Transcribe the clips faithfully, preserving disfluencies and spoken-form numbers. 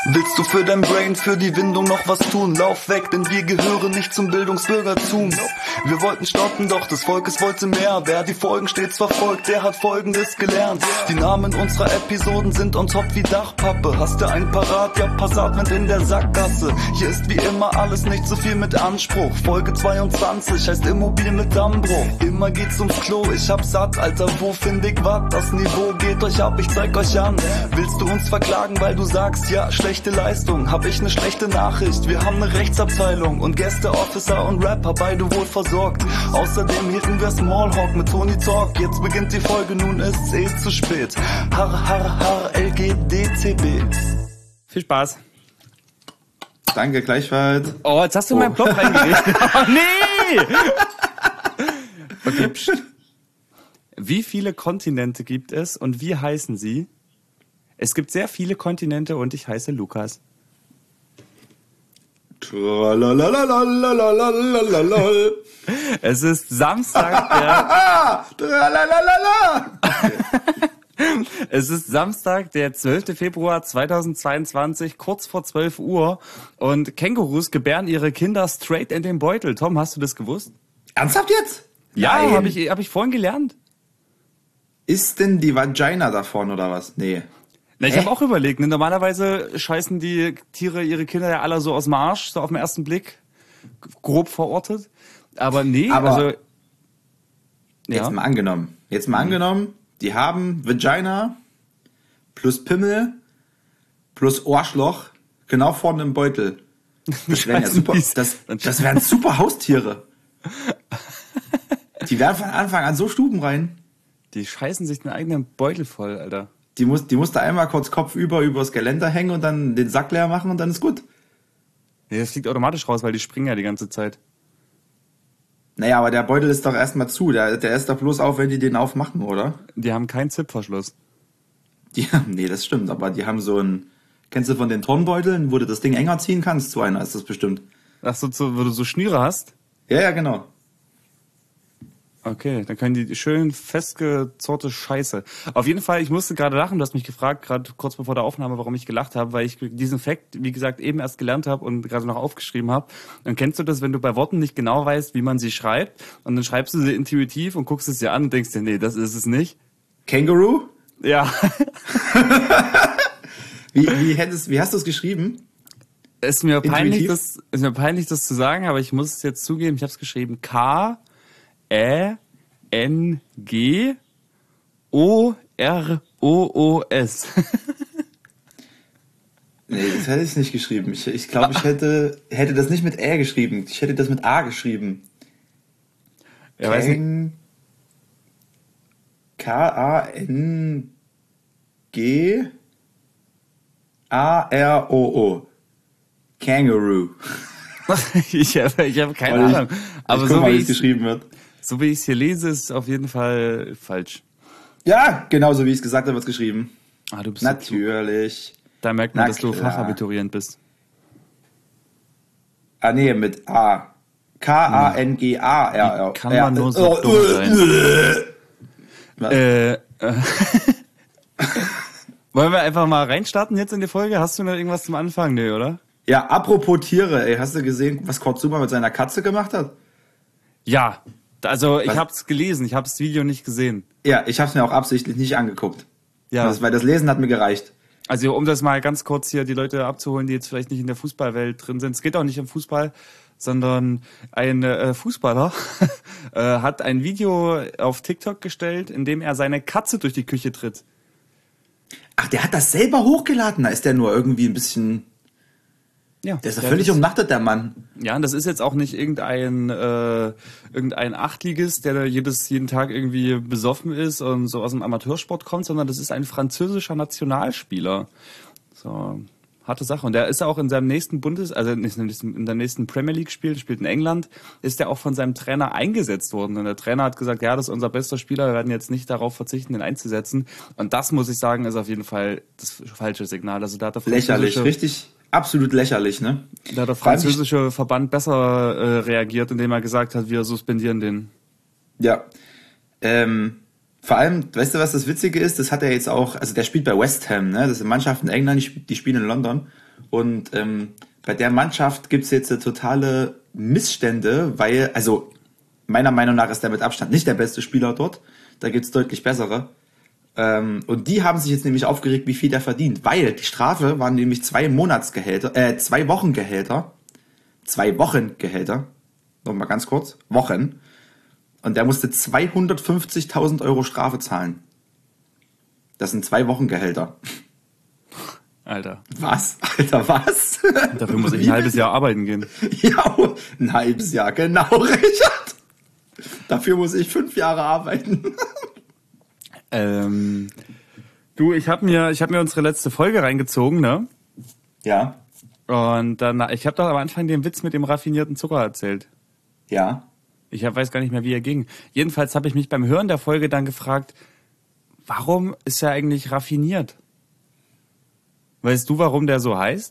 Willst du für dein Brain, für die Windung noch was tun? Lauf weg, denn wir gehören nicht zum Bildungsbürgertum. Wir wollten stoppen, doch des Volkes wollte mehr. Wer die Folgen stets verfolgt, der hat Folgendes gelernt. Die Namen unserer Episoden sind on top wie Dachpappe. Hast du einen parat? Ja, Passatment in der Sackgasse. Hier ist wie immer alles nicht so viel mit Anspruch. Folge zweiundzwanzig heißt Immobil mit Dammbruch. Immer geht's ums Klo, ich hab satt, Alter, wo find ich wat? Das Niveau geht euch ab, ich zeig euch an. Willst du uns verklagen, weil du sagst, ja, schlechte Leistung? Hab ich ne schlechte Nachricht, wir haben ne Rechtsabteilung und Gäste, Officer und Rapper, beide wohl versorgt. Außerdem hielten wir Smallhawk mit Tony Talk. Jetzt beginnt die Folge, nun ist's eh zu spät. Har, har, har, L G D C B. Viel Spaß. Danke, gleichfalls. Oh, jetzt hast du oh. in meinen Plot reingeredet. Oh, nee! Okay, pst. Wie viele Kontinente gibt es und wie heißen sie? Es gibt sehr viele Kontinente und ich heiße Lukas. Es ist Samstag, der... Es ist Samstag, der zwölfte Februar zweitausendzweiundzwanzig, kurz vor zwölf Uhr und Kängurus gebären ihre Kinder straight in den Beutel. Tom, hast du das gewusst? Ernsthaft jetzt? Ja, habe ich, hab ich vorhin gelernt. Ist denn die Vagina davon oder was? Nee. Na, ich habe auch überlegt, ne? Normalerweise scheißen die Tiere ihre Kinder ja alle so aus dem Arsch, so auf den ersten Blick, grob verortet. Aber nee, Aber also... Jetzt Ja. mal angenommen. Jetzt mal angenommen, die haben Vagina plus Pimmel plus Ohrschloch genau vorne im Beutel. Das wären ja super, das, das wären super Haustiere. Die werden von Anfang an so stubenrein. Die scheißen sich den eigenen Beutel voll, Alter. Die muss, die muss da einmal kurz kopfüber übers Geländer hängen und dann den Sack leer machen und dann ist gut. Nee, das fliegt automatisch raus, weil die springen ja die ganze Zeit. Naja, aber der Beutel ist doch erstmal zu. Der, der ist doch bloß auf, wenn die den aufmachen, oder? Die haben keinen Zipverschluss. Die, nee, das stimmt, aber die haben so ein... Kennst du von den Turnbeuteln, wo du das Ding enger ziehen kannst? So einer ist das bestimmt. Ach so, so, wo du so Schnüre hast? Ja, ja, genau. Okay, dann können die schön festgezurrte Scheiße. Auf jeden Fall, ich musste gerade lachen, du hast mich gefragt, gerade kurz bevor der Aufnahme, warum ich gelacht habe, weil ich diesen Fact, wie gesagt, eben erst gelernt habe und gerade noch aufgeschrieben habe. Dann kennst du das, wenn du bei Worten nicht genau weißt, wie man sie schreibt, und dann schreibst du sie intuitiv und guckst es dir an und denkst dir, nee, das ist es nicht. Känguru? Ja. wie, wie, hättest, wie hast du es geschrieben? Es ist mir peinlich, Intuitiv? das, ist mir peinlich, das zu sagen, aber ich muss es jetzt zugeben, ich habe es geschrieben K Ä N G O R O O S. Nee, das hätte ich nicht geschrieben. Ich, ich glaube, ich hätte, hätte das nicht mit Ä geschrieben. Ich hätte das mit A geschrieben. Ja, weiß nicht. K A N G A R O O. Kangaroo. ich habe ich hab keine ich, Ahnung. Ich Aber guck so mal, wie wie es ich geschrieben wird. so wie ich es hier lese, ist es auf jeden Fall falsch. Ja, genauso wie ich es gesagt habe, wird es geschrieben. Ah, du bist Natürlich. So, da merkt man, Na dass du klar. Fachabiturient bist. Ah, nee, mit A. K A N G A R R. Wie kann man nur so dumm sein? Äh, äh. Wollen wir einfach mal reinstarten jetzt in die Folge? Hast du noch irgendwas zum Anfang? Nee, oder? Ja, apropos Tiere, ey, hast du gesehen, was Kurt Zuber mit seiner Katze gemacht hat? Ja, also ich Was? hab's gelesen, ich hab's das Video nicht gesehen. Ja, ich hab's mir auch absichtlich nicht angeguckt. Ja. Das, weil das Lesen hat mir gereicht. Also um das mal ganz kurz hier die Leute abzuholen, die jetzt vielleicht nicht in der Fußballwelt drin sind. Es geht auch nicht um Fußball, sondern ein äh, Fußballer äh, hat ein Video auf TikTok gestellt, in dem er seine Katze durch die Küche tritt. Ach, der hat das selber hochgeladen. Da ist der nur irgendwie ein bisschen... Ja, Der ist ja der völlig ist- umnachtet, der Mann. Ja, und das ist jetzt auch nicht irgendein äh, irgendein Achtligist, der da jedes jeden Tag irgendwie besoffen ist und so aus dem Amateursport kommt, sondern das ist ein französischer Nationalspieler. So, harte Sache. Und der ist auch in seinem nächsten Bundes, also nicht in diesem- in der nächsten Premier League spielt, spielt in England, ist der auch von seinem Trainer eingesetzt worden. Und der Trainer hat gesagt, ja, das ist unser bester Spieler, wir werden jetzt nicht darauf verzichten, den einzusetzen. Und das, muss ich sagen, ist auf jeden Fall das falsche Signal. Also da hat der Lächerlich, französische- richtig absolut lächerlich, ne? Da hat der Vor allem französische Verband besser äh, reagiert, indem er gesagt hat, wir suspendieren den. Ja. Ähm, Vor allem, weißt du, was das Witzige ist? Das hat er jetzt auch, also der spielt bei West Ham, ne? Das ist eine Mannschaft in England, die, die spielen in London. Und ähm, bei der Mannschaft gibt's jetzt äh, totale Missstände, weil, also meiner Meinung nach ist der mit Abstand nicht der beste Spieler dort. Da gibt's deutlich bessere. Ähm, und die haben sich jetzt nämlich aufgeregt, wie viel der verdient. Weil die Strafe waren nämlich zwei Monatsgehälter, äh, zwei Wochengehälter. Zwei Wochengehälter. Nochmal ganz kurz. Wochen. Und der musste zweihundertfünfzigtausend Euro Strafe zahlen. Das sind zwei Wochengehälter. Alter. Was? Alter, was? Dafür muss ich ein halbes Jahr arbeiten gehen. Ja, ein halbes Jahr, genau, Richard. Dafür muss ich fünf Jahre arbeiten. Ähm, du, ich habe mir, ich habe mir unsere letzte Folge reingezogen, ne? Ja. Und dann, ich habe doch am Anfang den Witz mit dem raffinierten Zucker erzählt. Ja. Ich hab, weiß gar nicht mehr, wie er ging. Jedenfalls habe ich mich beim Hören der Folge dann gefragt, warum ist er eigentlich raffiniert? Weißt du, warum der so heißt?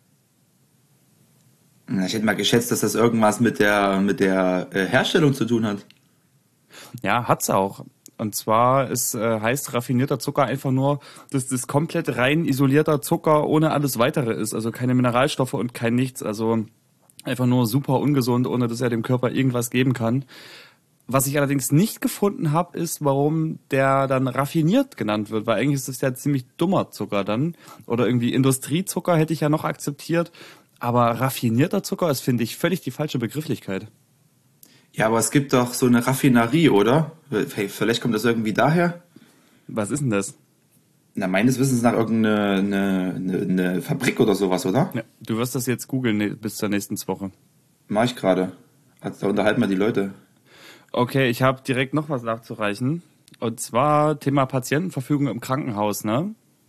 Ich hätte mal geschätzt, dass das irgendwas mit der mit der äh, Herstellung zu tun hat. Ja, hat's auch. Und zwar ist, äh, heißt raffinierter Zucker einfach nur, dass das komplett rein isolierter Zucker ohne alles Weitere ist. Also keine Mineralstoffe und kein nichts. Also einfach nur super ungesund, ohne dass er dem Körper irgendwas geben kann. Was ich allerdings nicht gefunden habe, ist, warum der dann raffiniert genannt wird. Weil eigentlich ist das ja ziemlich dummer Zucker dann. Oder irgendwie Industriezucker hätte ich ja noch akzeptiert. Aber raffinierter Zucker ist, finde ich, völlig die falsche Begrifflichkeit. Ja, aber es gibt doch so eine Raffinerie, oder? Hey, vielleicht kommt das irgendwie daher. Was ist denn das? Na, meines Wissens nach irgendeine eine, eine, eine Fabrik oder sowas, oder? Ja, du wirst das jetzt googeln bis zur nächsten Woche. Mach ich gerade. Da unterhalten wir die Leute. Okay, ich habe direkt noch was nachzureichen. Und zwar Thema Patientenverfügung im Krankenhaus, ne?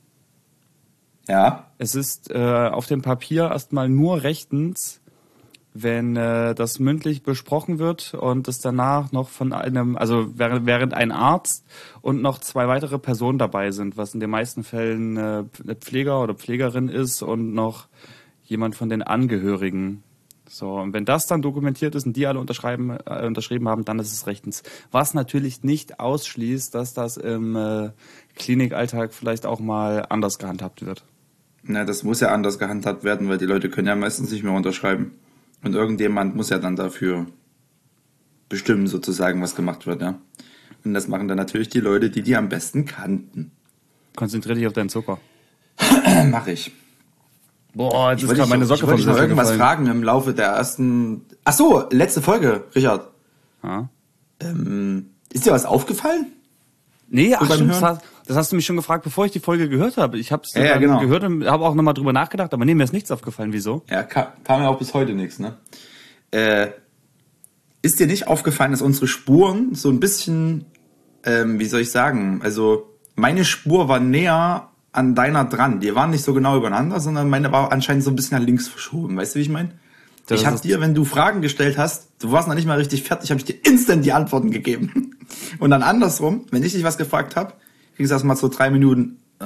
Ja. Es ist äh, auf dem Papier erstmal nur rechtens, wenn äh, das mündlich besprochen wird und es danach noch von einem, also während, während ein Arzt und noch zwei weitere Personen dabei sind, was in den meisten Fällen äh, eine Pfleger oder Pflegerin ist und noch jemand von den Angehörigen. So, und wenn das dann dokumentiert ist und die alle unterschreiben, äh, unterschrieben haben, dann ist es rechtens. Was natürlich nicht ausschließt, dass das im äh, Klinikalltag vielleicht auch mal anders gehandhabt wird. Na, das muss ja anders gehandhabt werden, weil die Leute können ja meistens nicht mehr unterschreiben. Und irgendjemand muss ja dann dafür bestimmen, sozusagen, was gemacht wird, ja. Und das machen dann natürlich die Leute, die die am besten kannten. Konzentrier dich auf deinen Zucker. Mach ich. Boah, jetzt ist gerade meine Socke vom Sessel gefallen. Ich wollte noch irgendwas fragen im Laufe der ersten... Ach so, letzte Folge, Richard. Ja. Ähm, ist dir was aufgefallen? Nee, ach stimmt, das hast, das hast du mich schon gefragt, bevor ich die Folge gehört habe. Ich habe es ja, ja, genau. gehört und habe auch nochmal drüber nachgedacht, aber nee, mir ist nichts aufgefallen. Wieso? Ja, kam, kam ja auch bis heute nichts, ne? Äh, ist dir nicht aufgefallen, dass unsere Spuren so ein bisschen, ähm, wie soll ich sagen, also meine Spur war näher an deiner dran. Die waren nicht so genau übereinander, sondern meine war anscheinend so ein bisschen nach links verschoben. Weißt du, wie ich meine? Ich habe dir, wenn du Fragen gestellt hast, du warst noch nicht mal richtig fertig, habe ich dir instant die Antworten gegeben. Und dann andersrum, wenn ich dich was gefragt habe, kriegst du erst mal so drei Minuten. Äh.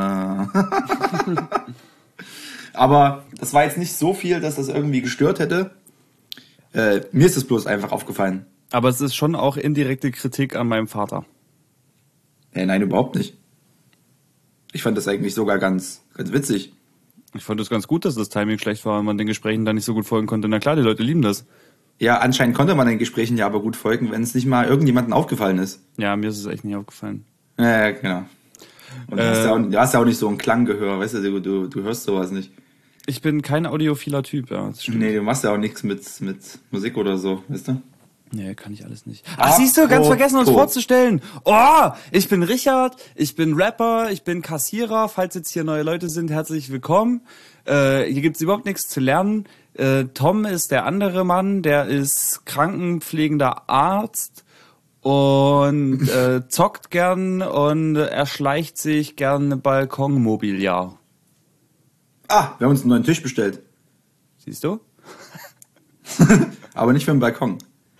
Aber das war jetzt nicht so viel, dass das irgendwie gestört hätte. Äh, mir ist es bloß einfach aufgefallen. Aber es ist schon auch indirekte Kritik an meinem Vater. Äh, nein, überhaupt nicht. Ich fand das eigentlich sogar ganz, ganz witzig. Ich fand es ganz gut, dass das Timing schlecht war und man den Gesprächen da nicht so gut folgen konnte. Na klar, die Leute lieben das. Ja, anscheinend konnte man den Gesprächen ja aber gut folgen, wenn es nicht mal irgendjemandem aufgefallen ist. Ja, mir ist es echt nicht aufgefallen. Ja, genau. Und du, äh, hast ja auch, du hast ja auch nicht so ein Klanggehör, weißt du, du, du, du hörst sowas nicht. Ich bin kein audiophiler Typ, ja, das stimmt. Nee, du machst ja auch nichts mit, mit Musik oder so, weißt du? Nee, kann ich alles nicht. Ach, siehst du, ganz vergessen, uns vorzustellen. Oh, ich bin Richard, ich bin Rapper, ich bin Kassierer. Falls jetzt hier neue Leute sind, herzlich willkommen. Äh, hier gibt's überhaupt nichts zu lernen. Äh, Tom ist der andere Mann, der ist krankenpflegender Arzt und äh, zockt gern und erschleicht sich gern Balkonmobiliar. Ah, wir haben uns einen neuen Tisch bestellt. Siehst du? Aber nicht für den Balkon.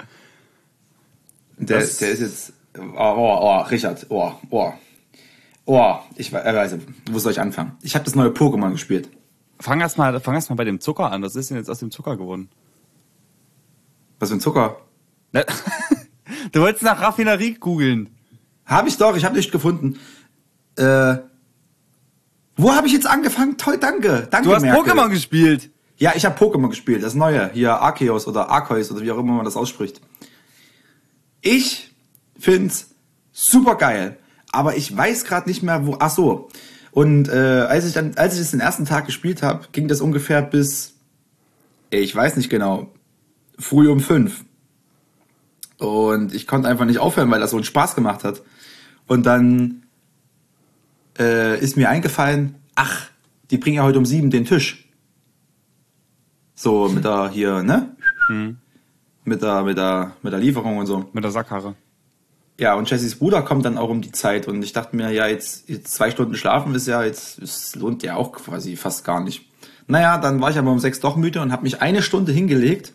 Der, der ist jetzt... Oh, oh, oh, Richard, oh, oh. Oh, ich weiß, wo soll ich anfangen? Ich habe das neue Pokémon gespielt. Fang erst mal, fang erst mal bei dem Zucker an. Was ist denn jetzt aus dem Zucker geworden? Was für ein Zucker? Du wolltest nach Raffinerie googeln. Habe ich doch, ich habe nicht gefunden. Äh, wo habe ich jetzt angefangen? Toll, danke. Danke, Du hast Merkel. Pokémon gespielt. Ja, ich habe Pokémon gespielt, das neue. Hier Arceus oder Arceus oder wie auch immer man das ausspricht. Ich find's super geil. Aber ich weiß gerade nicht mehr, wo... Ach so. Und äh, als ich dann, als ich es den ersten Tag gespielt habe, ging das ungefähr bis... Ich weiß nicht genau. Früh um fünf. Und ich konnte einfach nicht aufhören, weil das so einen Spaß gemacht hat. Und dann äh, ist mir eingefallen, ach, die bringen ja heute um sieben den Tisch. So mit der hier, ne? Hm. Mit der, mit der, mit der Lieferung und so. Mit der Sackkarre. Ja, und Jessys Bruder kommt dann auch um die Zeit. Und ich dachte mir, ja, jetzt, jetzt zwei Stunden schlafen ist ja, jetzt es lohnt ja auch quasi fast gar nicht. Naja, dann war ich aber um sechs doch müde und habe mich eine Stunde hingelegt.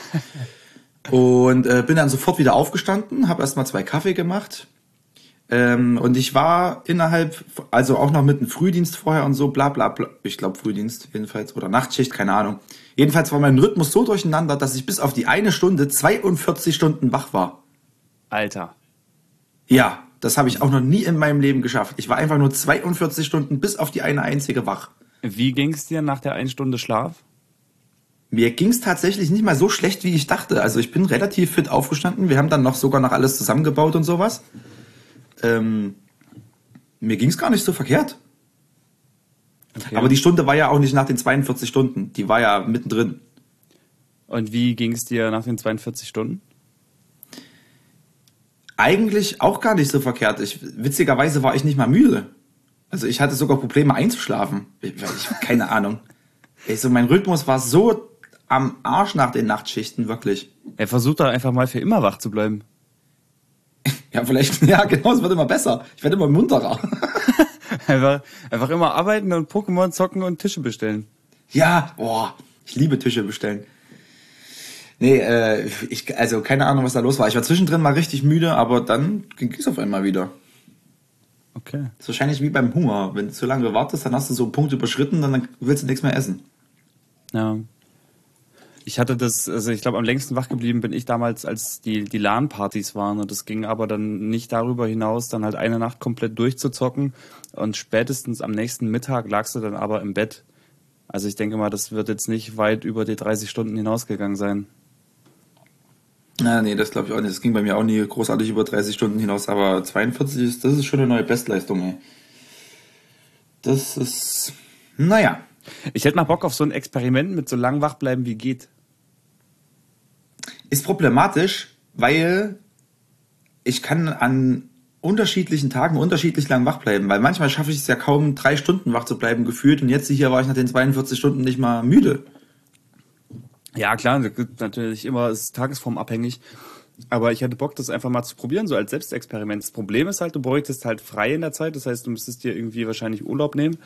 Und äh, bin dann sofort wieder aufgestanden, habe erstmal zwei Kaffee gemacht. Ähm, und ich war innerhalb, also auch noch mit einem Frühdienst vorher und so, bla bla bla. Ich glaube Frühdienst jedenfalls oder Nachtschicht, keine Ahnung. Jedenfalls war mein Rhythmus so durcheinander, dass ich bis auf die eine Stunde zweiundvierzig Stunden wach war. Alter. Ja, das habe ich auch noch nie in meinem Leben geschafft. Ich war einfach nur zweiundvierzig Stunden bis auf die eine einzige wach. Wie ging's dir nach der einen Stunde Schlaf? Mir ging's tatsächlich nicht mal so schlecht, wie ich dachte. Also ich bin relativ fit aufgestanden. Wir haben dann noch sogar noch alles zusammengebaut und sowas. Ähm, mir ging's gar nicht so verkehrt. Okay. Aber die Stunde war ja auch nicht nach den zweiundvierzig Stunden. Die war ja mittendrin. Und wie ging's dir nach den zweiundvierzig Stunden? Eigentlich auch gar nicht so verkehrt. Ich, witzigerweise war ich nicht mal müde. Also ich hatte sogar Probleme einzuschlafen. Ich, ich keine Ahnung. Also mein Rhythmus war so am Arsch nach den Nachtschichten, wirklich. Er versucht da einfach mal für immer wach zu bleiben. Ja, vielleicht, ja genau, es wird immer besser. Ich werde immer munterer. einfach, einfach immer arbeiten und Pokémon zocken und Tische bestellen. Ja, boah, ich liebe Tische bestellen. Nee, äh, ich, also keine Ahnung, was da los war. Ich war zwischendrin mal richtig müde, aber dann ging es auf einmal wieder. Okay. Das ist wahrscheinlich wie beim Hunger. Wenn du zu lange wartest, dann hast du so einen Punkt überschritten, dann willst du nichts mehr essen. Ja. Ich hatte das, also ich glaube, am längsten wach geblieben bin ich damals, als die, die LAN-Partys waren. Und das ging aber dann nicht darüber hinaus, dann halt eine Nacht komplett durchzuzocken. Und spätestens am nächsten Mittag lagst du dann aber im Bett. Also ich denke mal, das wird jetzt nicht weit über die dreißig Stunden hinausgegangen sein. Na, nee, das glaube ich auch nicht. Das ging bei mir auch nie großartig über dreißig Stunden hinaus. Aber zweiundvierzig, ist, das ist schon eine neue Bestleistung, ey. Das ist, naja. Ich hätte mal Bock auf so ein Experiment mit so lang wach bleiben wie geht. Ist problematisch, weil ich kann an unterschiedlichen Tagen unterschiedlich lang wach bleiben, weil manchmal schaffe ich es ja kaum drei Stunden wach zu bleiben gefühlt und jetzt hier war ich nach den zweiundvierzig Stunden nicht mal müde. Ja klar, das gibt natürlich immer, ist tagesformabhängig, aber ich hätte Bock, das einfach mal zu probieren, so als Selbstexperiment. Das Problem ist halt, du bräuchtest halt frei in der Zeit, das heißt, du müsstest dir irgendwie wahrscheinlich Urlaub nehmen.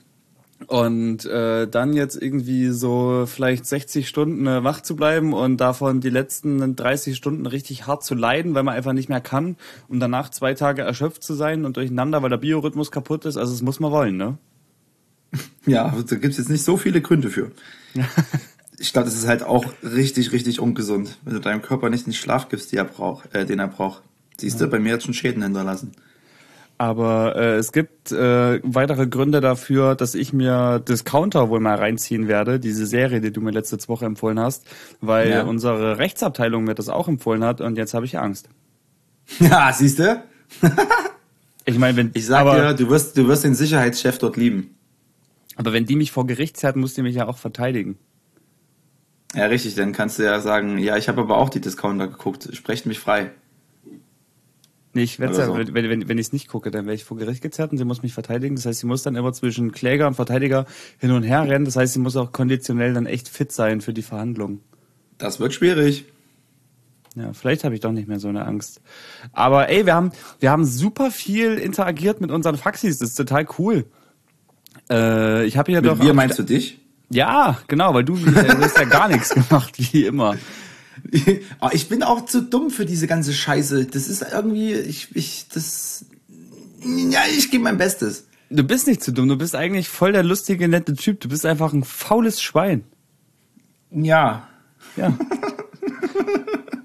Und äh, dann jetzt irgendwie so vielleicht sechzig Stunden äh, wach zu bleiben und davon die letzten dreißig Stunden richtig hart zu leiden, weil man einfach nicht mehr kann und danach zwei Tage erschöpft zu sein und durcheinander, weil der Biorhythmus kaputt ist. Also das muss man wollen, ne? Ja, da gibt's jetzt nicht so viele Gründe für. Ich glaube, das ist halt auch richtig, richtig ungesund, wenn du deinem Körper nicht den Schlaf gibst, den er braucht. Äh, den er braucht. Siehst du, bei mir hat schon Schäden hinterlassen. Aber äh, es gibt äh, weitere Gründe dafür, dass ich mir Discounter wohl mal reinziehen werde, diese Serie, die du mir letzte Woche empfohlen hast, weil Ja. unsere Rechtsabteilung mir das auch empfohlen hat und jetzt habe ich Angst. Ja, siehst du? Ich meine, wenn Ich sag aber, dir, du wirst, du wirst den Sicherheitschef dort lieben. aber wenn die mich vor Gericht zerrt, muss die mich ja auch verteidigen. Ja, richtig, dann kannst du ja sagen, ja, ich habe aber auch die Discounter geguckt, sprecht mich frei. Nee, ich werde Oder ja, so. wenn, wenn, wenn ich es nicht gucke, dann werde ich vor Gericht gezerrt und sie muss mich verteidigen. Das heißt, sie muss dann immer zwischen Kläger und Verteidiger hin und her rennen. Das heißt, sie muss auch konditionell dann echt fit sein für die Verhandlung. Das wird schwierig. Ja, vielleicht habe ich doch nicht mehr so eine Angst. Aber ey, wir haben, wir haben super viel interagiert mit unseren Faxis. Das ist total cool. Äh, ich habe hier Mit doch. wir meinst du dich? Ja, genau, weil du, äh, du hast ja gar nichts gemacht, wie immer. Oh, ich bin auch zu dumm für diese ganze Scheiße. Das ist irgendwie, ich, ich, das, ja, ich gebe mein Bestes. Du bist nicht zu dumm, du bist eigentlich voll der lustige, nette Typ. Du bist einfach ein faules Schwein. Ja. Ja.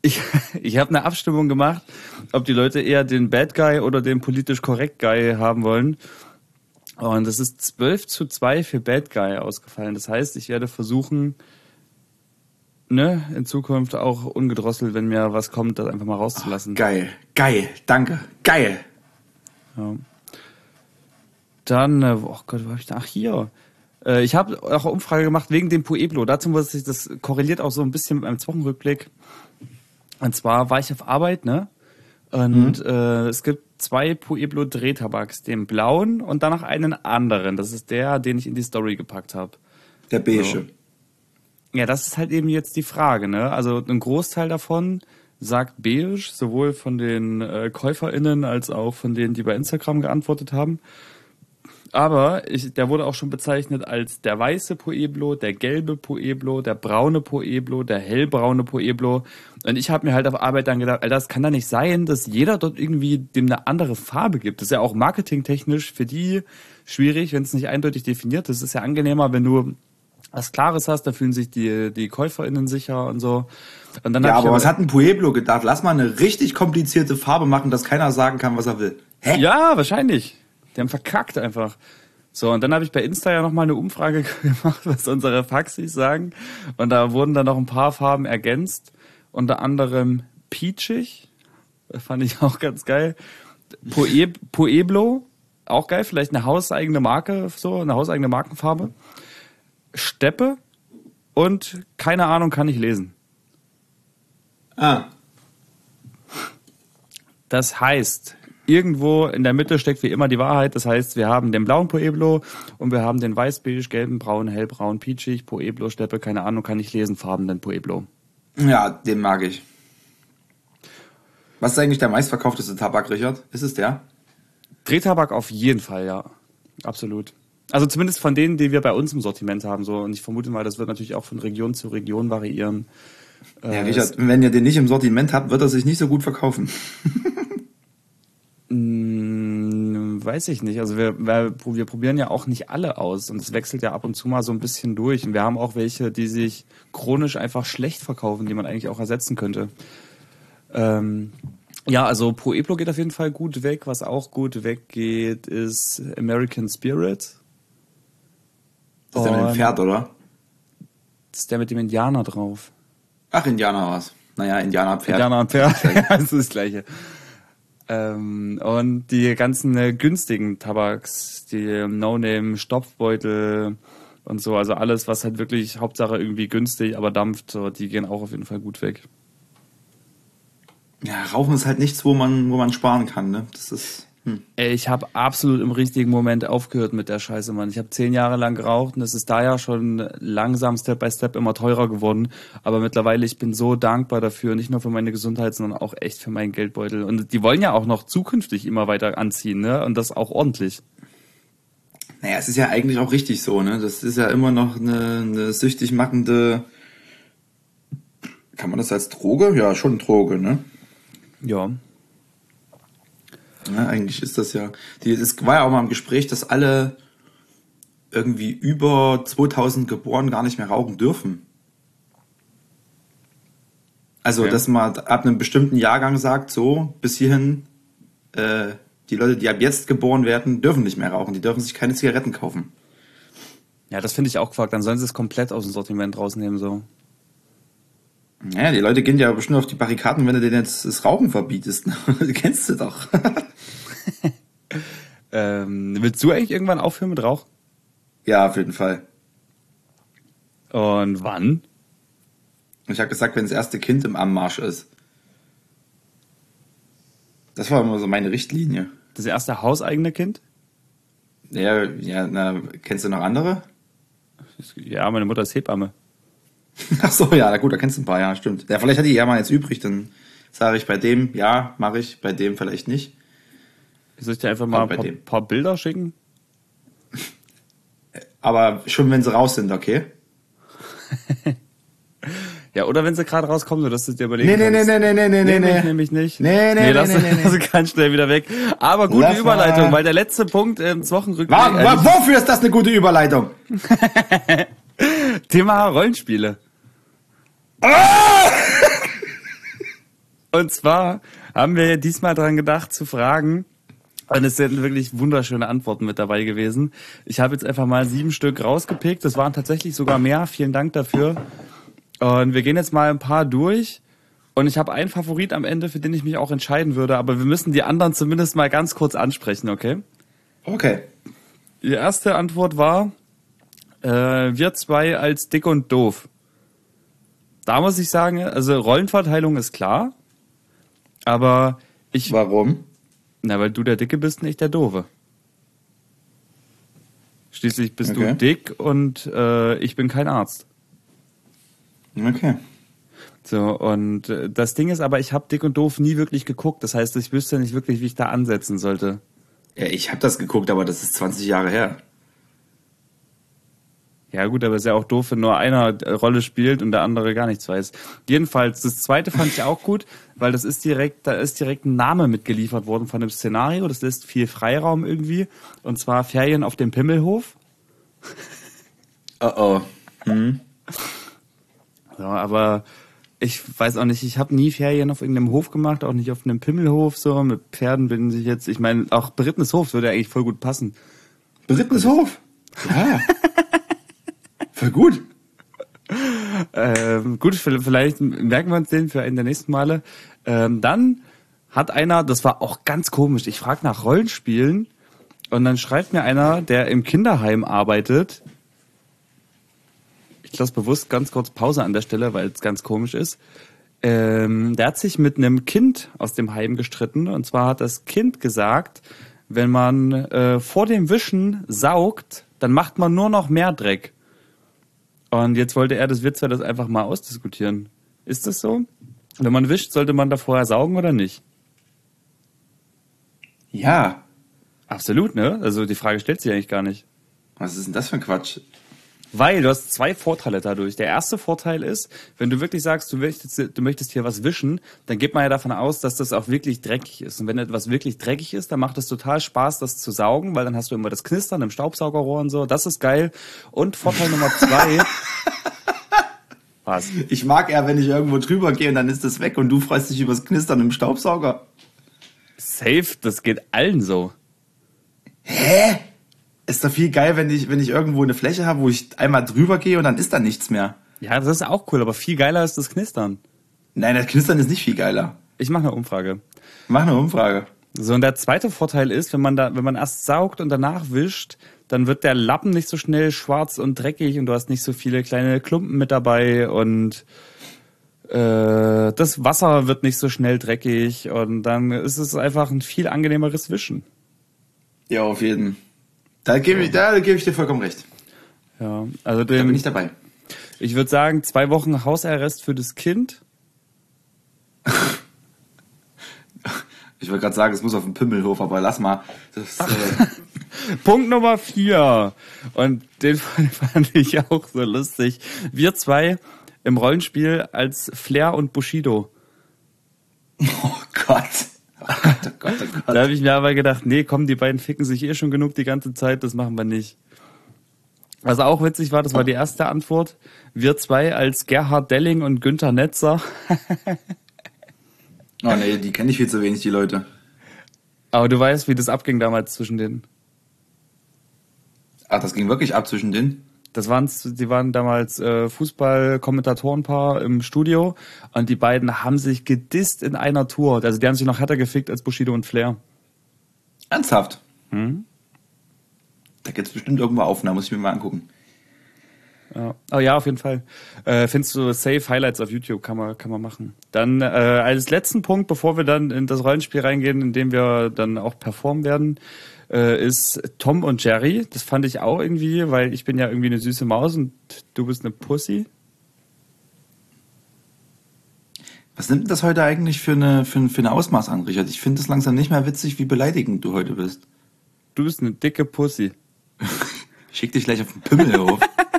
Ich, ich habe eine Abstimmung gemacht, ob die Leute eher den Bad Guy oder den politisch korrekt Guy haben wollen. Und es ist zwölf zu zwei für Bad Guy ausgefallen. Das heißt, ich werde versuchen, ne, in Zukunft auch ungedrosselt, wenn mir was kommt, das einfach mal rauszulassen. Ach, geil, geil, danke, geil. Ja. Dann, oh Gott, wo hab ich da? Ach, hier. Ich habe auch eine Umfrage gemacht wegen dem Pueblo. Dazu muss ich, das korreliert auch so ein bisschen mit meinem Wochenrückblick. Und zwar war ich auf Arbeit, ne? Und mhm. äh, es gibt zwei Pueblo Drehtabaks, den blauen und dann noch einen anderen. Das ist der, den ich in die Story gepackt habe. Der beige. So. Ja, das ist halt eben jetzt die Frage, ne? Also ein Großteil davon sagt beige, sowohl von den äh, KäuferInnen als auch von denen, die bei Instagram geantwortet haben. Aber ich, der wurde auch schon bezeichnet als der weiße Pueblo, der gelbe Pueblo, der braune Pueblo, der hellbraune Pueblo. Und ich habe mir halt auf Arbeit dann gedacht, Alter, das kann da nicht sein, dass jeder dort irgendwie dem eine andere Farbe gibt. Das ist ja auch marketingtechnisch für die schwierig, wenn es nicht eindeutig definiert ist. Es ist ja angenehmer, wenn du was Klares hast, da fühlen sich die, die KäuferInnen sicher und so. Und dann ja, aber aber was hat ein Pueblo gedacht? Lass mal eine richtig komplizierte Farbe machen, dass keiner sagen kann, was er will. Hä? Ja, wahrscheinlich. Die haben verkackt einfach. So, und dann habe ich bei Insta ja nochmal eine Umfrage gemacht, was unsere Faxis sagen. Und da wurden dann noch ein paar Farben ergänzt. Unter anderem peachig. Das fand ich auch ganz geil. Pueb- Pueblo. Auch geil. Vielleicht eine hauseigene Marke, so, eine hauseigene Markenfarbe. Steppe. Und keine Ahnung, kann ich lesen. Ah. Das heißt, irgendwo in der Mitte steckt wie immer die Wahrheit. Das heißt, wir haben den blauen Pueblo und wir haben den weiß, beige, gelben, braun, hellbraun, peachig, Pueblo, Steppe, keine Ahnung, kann ich lesen, farbenen Pueblo. Ja, den mag ich. Was ist eigentlich der meistverkaufteste Tabak, Richard? Ist es der? Drehtabak auf jeden Fall, ja. Absolut. Also zumindest von denen, die wir bei uns im Sortiment haben. So. Und ich vermute mal, das wird natürlich auch von Region zu Region variieren. Ja, äh, Richard, wenn ihr den nicht im Sortiment habt, wird er sich nicht so gut verkaufen. Weiß ich nicht. Also wir, wir, wir probieren ja auch nicht alle aus und es wechselt ja ab und zu mal so ein bisschen durch. Und wir haben auch welche, die sich chronisch einfach schlecht verkaufen, die man eigentlich auch ersetzen könnte. Ähm, ja, also Pueblo geht auf jeden Fall gut weg. Was auch gut weggeht, ist American Spirit. Das ist der mit dem Pferd, oder? Das ist der mit dem Indianer drauf. Ach, Indianer war's. Naja, Indianer, Pferd. Indianer und Pferd, das ist das Gleiche. Ähm, und die ganzen äh, günstigen Tabaks, die No-Name, Stopfbeutel und so, also alles, was halt wirklich Hauptsache irgendwie günstig, aber dampft, so, die gehen auch auf jeden Fall gut weg. Ja, Rauchen ist halt nichts, wo man, wo man sparen kann, ne? Das ist. Hm. Ey, ich habe absolut im richtigen Moment aufgehört mit der Scheiße, Mann. Ich habe zehn Jahre lang geraucht und es ist da ja schon langsam Step by Step immer teurer geworden. Aber mittlerweile, ich bin so dankbar dafür, nicht nur für meine Gesundheit, sondern auch echt für meinen Geldbeutel. Und die wollen ja auch noch zukünftig immer weiter anziehen, ne? Und das auch ordentlich. Naja, es ist ja eigentlich auch richtig so, ne? Das ist ja immer noch eine, eine süchtig machende. Kann man das als Droge? Ja, schon Droge, ne? Ja. Ja, eigentlich ist das ja. Die, es war ja auch mal im Gespräch, dass alle irgendwie über zweitausend geboren gar nicht mehr rauchen dürfen. Also, okay. Dass man ab einem bestimmten Jahrgang sagt, so, bis hierhin, äh, die Leute, die ab jetzt geboren werden, dürfen nicht mehr rauchen. Die dürfen sich keine Zigaretten kaufen. Ja, das finde ich auch gefragt. Dann sollen sie es komplett aus dem Sortiment rausnehmen, so. Ja, die Leute gehen ja bestimmt auf die Barrikaden, wenn du denen jetzt das Rauchen verbietest. Du kennst sie doch. ähm, willst du eigentlich irgendwann aufhören mit Rauchen? Ja, auf jeden Fall. Und wann? Ich habe gesagt, wenn das erste Kind im Anmarsch ist. Das war immer so meine Richtlinie. Das erste hauseigene Kind? Ja, ja, na, kennst du noch andere? Ja, meine Mutter ist Hebamme. Ach so, ja, na gut, da kennst du ein paar, ja, stimmt. Ja, vielleicht hat die ja mal jetzt übrig, dann sage ich bei dem, ja, mache ich, bei dem vielleicht nicht. Soll ich dir einfach mal ein paar, paar Bilder schicken? Aber schon, wenn sie raus sind, okay? Ja, oder wenn sie gerade rauskommen, sodass du dir überlegen nee, kannst. Nee, nee, nee, nee, nee, nee, nee. Nämlich nicht. Nee, nee, nee, lass nee, nee, nee. Also ganz schnell wieder weg. Aber gute lass Überleitung, mal. Weil der letzte Punkt ins Wochenrückblick... War, war, wofür ist das eine gute Überleitung? Thema Rollenspiele. Ah! Und zwar haben wir diesmal dran gedacht zu fragen, und es sind wirklich wunderschöne Antworten mit dabei gewesen. Ich habe jetzt einfach mal sieben Stück rausgepickt. Das waren tatsächlich sogar mehr. Vielen Dank dafür. Und wir gehen jetzt mal ein paar durch. Und ich habe einen Favorit am Ende, für den ich mich auch entscheiden würde. Aber wir müssen die anderen zumindest mal ganz kurz ansprechen, okay? Okay. Die erste Antwort war, äh, wir zwei als dick und doof. Da muss ich sagen, also Rollenverteilung ist klar. Aber ich... Warum? Na, weil du der Dicke bist und ich der Doofe. Schließlich bist okay. du dick und äh, ich bin kein Arzt. Okay. So, und äh, das Ding ist aber, ich habe Dick und Doof nie wirklich geguckt. Das heißt, ich wüsste nicht wirklich, wie ich da ansetzen sollte. Ja, ich habe das geguckt, aber das ist zwanzig Jahre her. Ja gut, aber es ist ja auch doof, wenn nur einer Rolle spielt und der andere gar nichts weiß. Jedenfalls, das zweite fand ich auch gut, weil das ist direkt, da ist direkt ein Name mitgeliefert worden von dem Szenario. Das lässt viel Freiraum irgendwie. Und zwar Ferien auf dem Pimmelhof. Oh oh. Hm. Ja, aber ich weiß auch nicht, ich habe nie Ferien auf irgendeinem Hof gemacht, auch nicht auf einem Pimmelhof so. Mit Pferden bin ich jetzt, ich meine, auch berittenes Hof würde eigentlich voll gut passen. Berittenes Hof? Ja. Voll gut. Ähm, gut, vielleicht merken wir uns den für einen der nächsten Male. Ähm, dann hat einer, das war auch ganz komisch, ich frage nach Rollenspielen und dann schreibt mir einer, der im Kinderheim arbeitet, ich lasse bewusst ganz kurz Pause an der Stelle, weil es ganz komisch ist, ähm, der hat sich mit einem Kind aus dem Heim gestritten und zwar hat das Kind gesagt, wenn man äh, vor dem Wischen saugt, dann macht man nur noch mehr Dreck. Und jetzt wollte er das Witz das einfach mal ausdiskutieren. Ist das so? Wenn man wischt, sollte man da vorher saugen oder nicht? Ja. Absolut, ne? Also die Frage stellt sich eigentlich gar nicht. Was ist denn das für ein Quatsch? Weil du hast zwei Vorteile dadurch. Der erste Vorteil ist, wenn du wirklich sagst, du möchtest, du möchtest hier was wischen, dann geht man ja davon aus, dass das auch wirklich dreckig ist. Und wenn etwas wirklich dreckig ist, dann macht es total Spaß, das zu saugen, weil dann hast du immer das Knistern im Staubsaugerrohr und so. Das ist geil. Und Vorteil Nummer zwei... Was? Ich mag eher, wenn ich irgendwo drüber gehe und dann ist das weg und du freust dich über das Knistern im Staubsauger. Safe, das geht allen so. Hä? Ist doch viel geil, wenn ich, wenn ich irgendwo eine Fläche habe, wo ich einmal drüber gehe und dann ist da nichts mehr. Ja, das ist auch cool, aber viel geiler ist das Knistern. Nein, das Knistern ist nicht viel geiler. Ich mache eine Umfrage. Mach eine Umfrage. So, und der zweite Vorteil ist, wenn man da, wenn man erst saugt und danach wischt, dann wird der Lappen nicht so schnell schwarz und dreckig und du hast nicht so viele kleine Klumpen mit dabei und äh, das Wasser wird nicht so schnell dreckig und dann ist es einfach ein viel angenehmeres Wischen. Ja, auf jeden Fall. Da gebe ich, da gebe ich dir vollkommen recht. Ja, also dem, da bin ich dabei. Ich würde sagen, zwei Wochen Hausarrest für das Kind. Ich wollte gerade sagen, es muss auf den Pimmelhof, aber lass mal. Das, äh Punkt Nummer vier. Und den fand ich auch so lustig. Wir zwei im Rollenspiel als Flair und Bushido. Oh Gott. Oh Gott, oh Gott, oh Gott. Da habe ich mir aber gedacht, nee, komm, die beiden ficken sich eh schon genug die ganze Zeit, das machen wir nicht. Was auch witzig war, das war die erste Antwort. Wir zwei als Gerhard Delling und Günther Netzer. Oh nee, die kenne ich viel zu wenig, die Leute. Aber du weißt, wie das abging damals zwischen denen. Ach, das ging wirklich ab zwischen denen? Das waren, die waren damals äh, Fußball-Kommentatorenpaar im Studio und die beiden haben sich gedisst in einer Tour. Also die haben sich noch härter gefickt als Bushido und Flair. Ernsthaft? Hm? Da gibt's bestimmt irgendwo Aufnahmen, muss ich mir mal angucken. Ja. Oh ja, auf jeden Fall. Äh, findest du Safe Highlights auf YouTube, kann man, kann man machen. Dann äh, als letzten Punkt, bevor wir dann in das Rollenspiel reingehen, in dem wir dann auch performen werden, äh, ist Tom und Jerry. Das fand ich auch irgendwie, weil ich bin ja irgendwie eine süße Maus und du bist eine Pussy. Was nimmt denn das heute eigentlich für eine, für, für eine Ausmaß an, Richard? Ich finde es langsam nicht mehr witzig, wie beleidigend du heute bist. Du bist eine dicke Pussy. Ich schick dich gleich auf den Pimmelhof.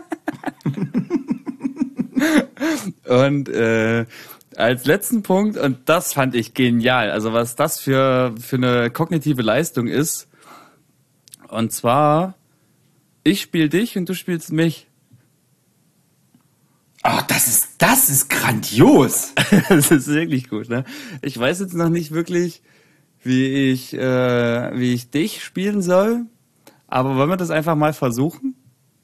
Und äh, als letzten Punkt, und das fand ich genial, also was das für, für eine kognitive Leistung ist, und zwar, ich spiele dich und du spielst mich. Ach, das ist, Das ist grandios. Das ist wirklich gut, ne? Ich weiß jetzt noch nicht wirklich, wie ich, äh, wie ich dich spielen soll, aber wollen wir das einfach mal versuchen?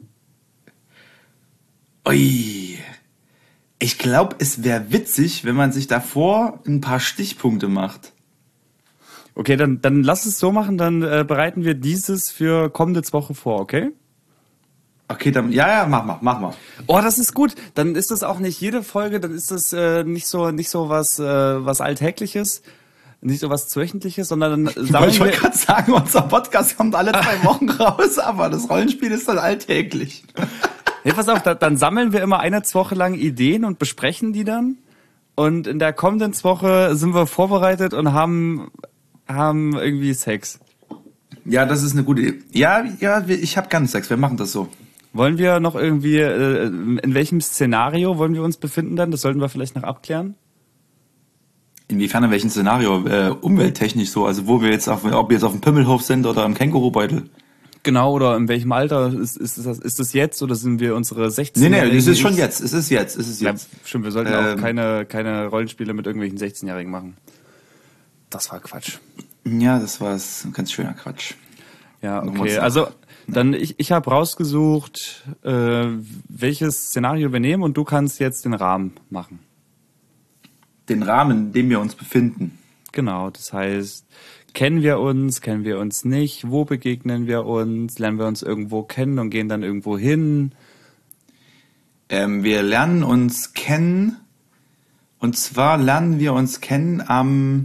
Ui. Ich glaube, es wäre witzig, wenn man sich davor ein paar Stichpunkte macht. Okay, dann, dann lass es so machen, dann äh, bereiten wir dieses für kommende Woche vor, okay? Okay, dann, ja, ja, mach mal, mach mal. Oh, das ist gut. Dann ist das auch nicht jede Folge, dann ist das äh, nicht so, nicht so was, äh, was Alltägliches, nicht so was Wöchentliches, sondern dann sammeln ich wollte gerade sagen, unser Podcast kommt alle zwei Wochen raus, aber das Rollenspiel ist dann alltäglich. Hey, pass auf, da, dann sammeln wir immer eine Woche lang Ideen und besprechen die dann. Und in der kommenden Woche sind wir vorbereitet und haben, haben irgendwie Sex. Ja, das ist eine gute Idee. Ja, ja, ich habe gerne Sex. Wir machen das so. Wollen wir noch irgendwie, äh, in welchem Szenario wollen wir uns befinden dann? Das sollten wir vielleicht noch abklären. Inwiefern, in welchem Szenario? Äh, umwelttechnisch so, also wo wir jetzt auf, ob wir jetzt auf dem Pimmelhof sind oder im Kängurubeutel. Genau, oder in welchem Alter? Ist, ist, das, ist das jetzt oder sind wir unsere sechzehn? Nee, nee, es ist schon jetzt. Es ist jetzt. Es ist jetzt. Ja, stimmt, wir sollten ähm, auch keine, keine Rollenspiele mit irgendwelchen sechzehnjährigen machen. Das war Quatsch. Ja, das war ein ganz schöner Quatsch. Ja, okay. Also dann ich, ich habe rausgesucht, äh, welches Szenario wir nehmen und du kannst jetzt den Rahmen machen. Den Rahmen, in dem wir uns befinden. Genau, das heißt, kennen wir uns, kennen wir uns nicht, wo begegnen wir uns, lernen wir uns irgendwo kennen und gehen dann irgendwo hin? Ähm, wir lernen uns kennen, und zwar lernen wir uns kennen am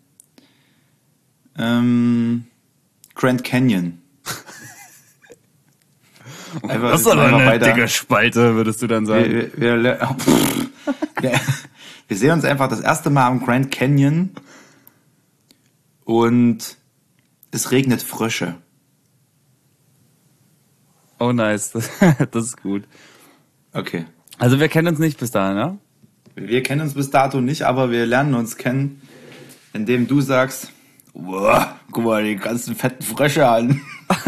ähm, Grand Canyon. Einfach, das ist doch eine dicke Spalte, würdest du dann sagen. Wir, wir, wir, wir, wir sehen uns einfach das erste Mal am Grand Canyon und es regnet Frösche. Oh nice, das, das ist gut. Okay. Also wir kennen uns nicht bis dahin, ne? Wir kennen uns bis dato nicht, aber wir lernen uns kennen, indem du sagst, wow, guck mal die ganzen fetten Frösche an.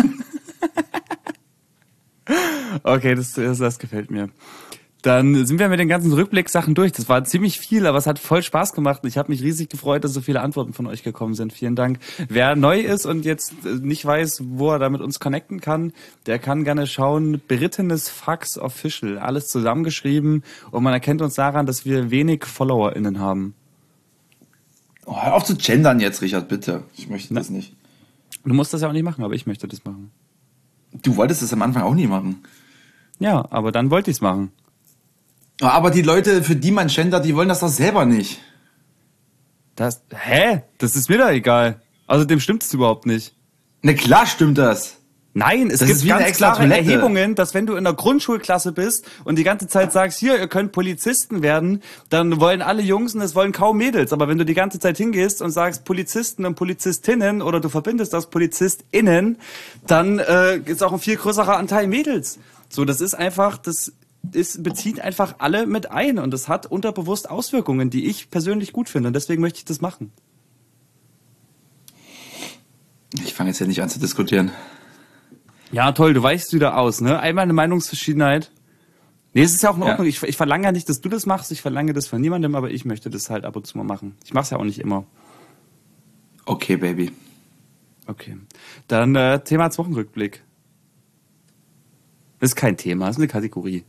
Okay, das, das, das gefällt mir. Dann sind wir mit den ganzen Rückblicksachen durch. Das war ziemlich viel, aber es hat voll Spaß gemacht. Ich habe mich riesig gefreut, dass so viele Antworten von euch gekommen sind. Vielen Dank. Wer neu ist und jetzt nicht weiß, wo er da mit uns connecten kann, der kann gerne schauen. Berittenes Fax Official. Alles zusammengeschrieben. Und man erkennt uns daran, dass wir wenig FollowerInnen haben. Oh, hör auf zu gendern jetzt, Richard, bitte. Ich möchte Na, das nicht. Du musst das ja auch nicht machen, aber ich möchte das machen. Du wolltest das am Anfang auch nie machen. Ja, aber dann wollte ich es machen. Aber die Leute, für die man gendert, die wollen das doch selber nicht. Das, hä? Das ist mir doch egal. Außerdem stimmt es überhaupt nicht. Na klar stimmt das. Nein, es das gibt ganz klare Toilette. Erhebungen, dass wenn du in der Grundschulklasse bist und die ganze Zeit sagst, hier, ihr könnt Polizisten werden, dann wollen alle Jungs und es wollen kaum Mädels. Aber wenn du die ganze Zeit hingehst und sagst Polizisten und Polizistinnen oder du verbindest das PolizistInnen, dann äh, ist auch ein viel größerer Anteil Mädels. So, das ist einfach, das ist, bezieht einfach alle mit ein und das hat unterbewusst Auswirkungen, die ich persönlich gut finde und deswegen möchte ich das machen. Ich fange jetzt ja nicht an zu diskutieren. Ja, toll, du weichst wieder aus, ne? Einmal eine Meinungsverschiedenheit. Nee, es ist ja auch in Ordnung. Ja. Ich, ich verlange ja nicht, dass du das machst. Ich verlange das von niemandem, aber ich möchte das halt ab und zu mal machen. Ich mach's ja auch nicht immer. Okay, Baby. Okay. Dann äh, Thema als Wochenrückblick. Das ist kein Thema, das ist eine Kategorie.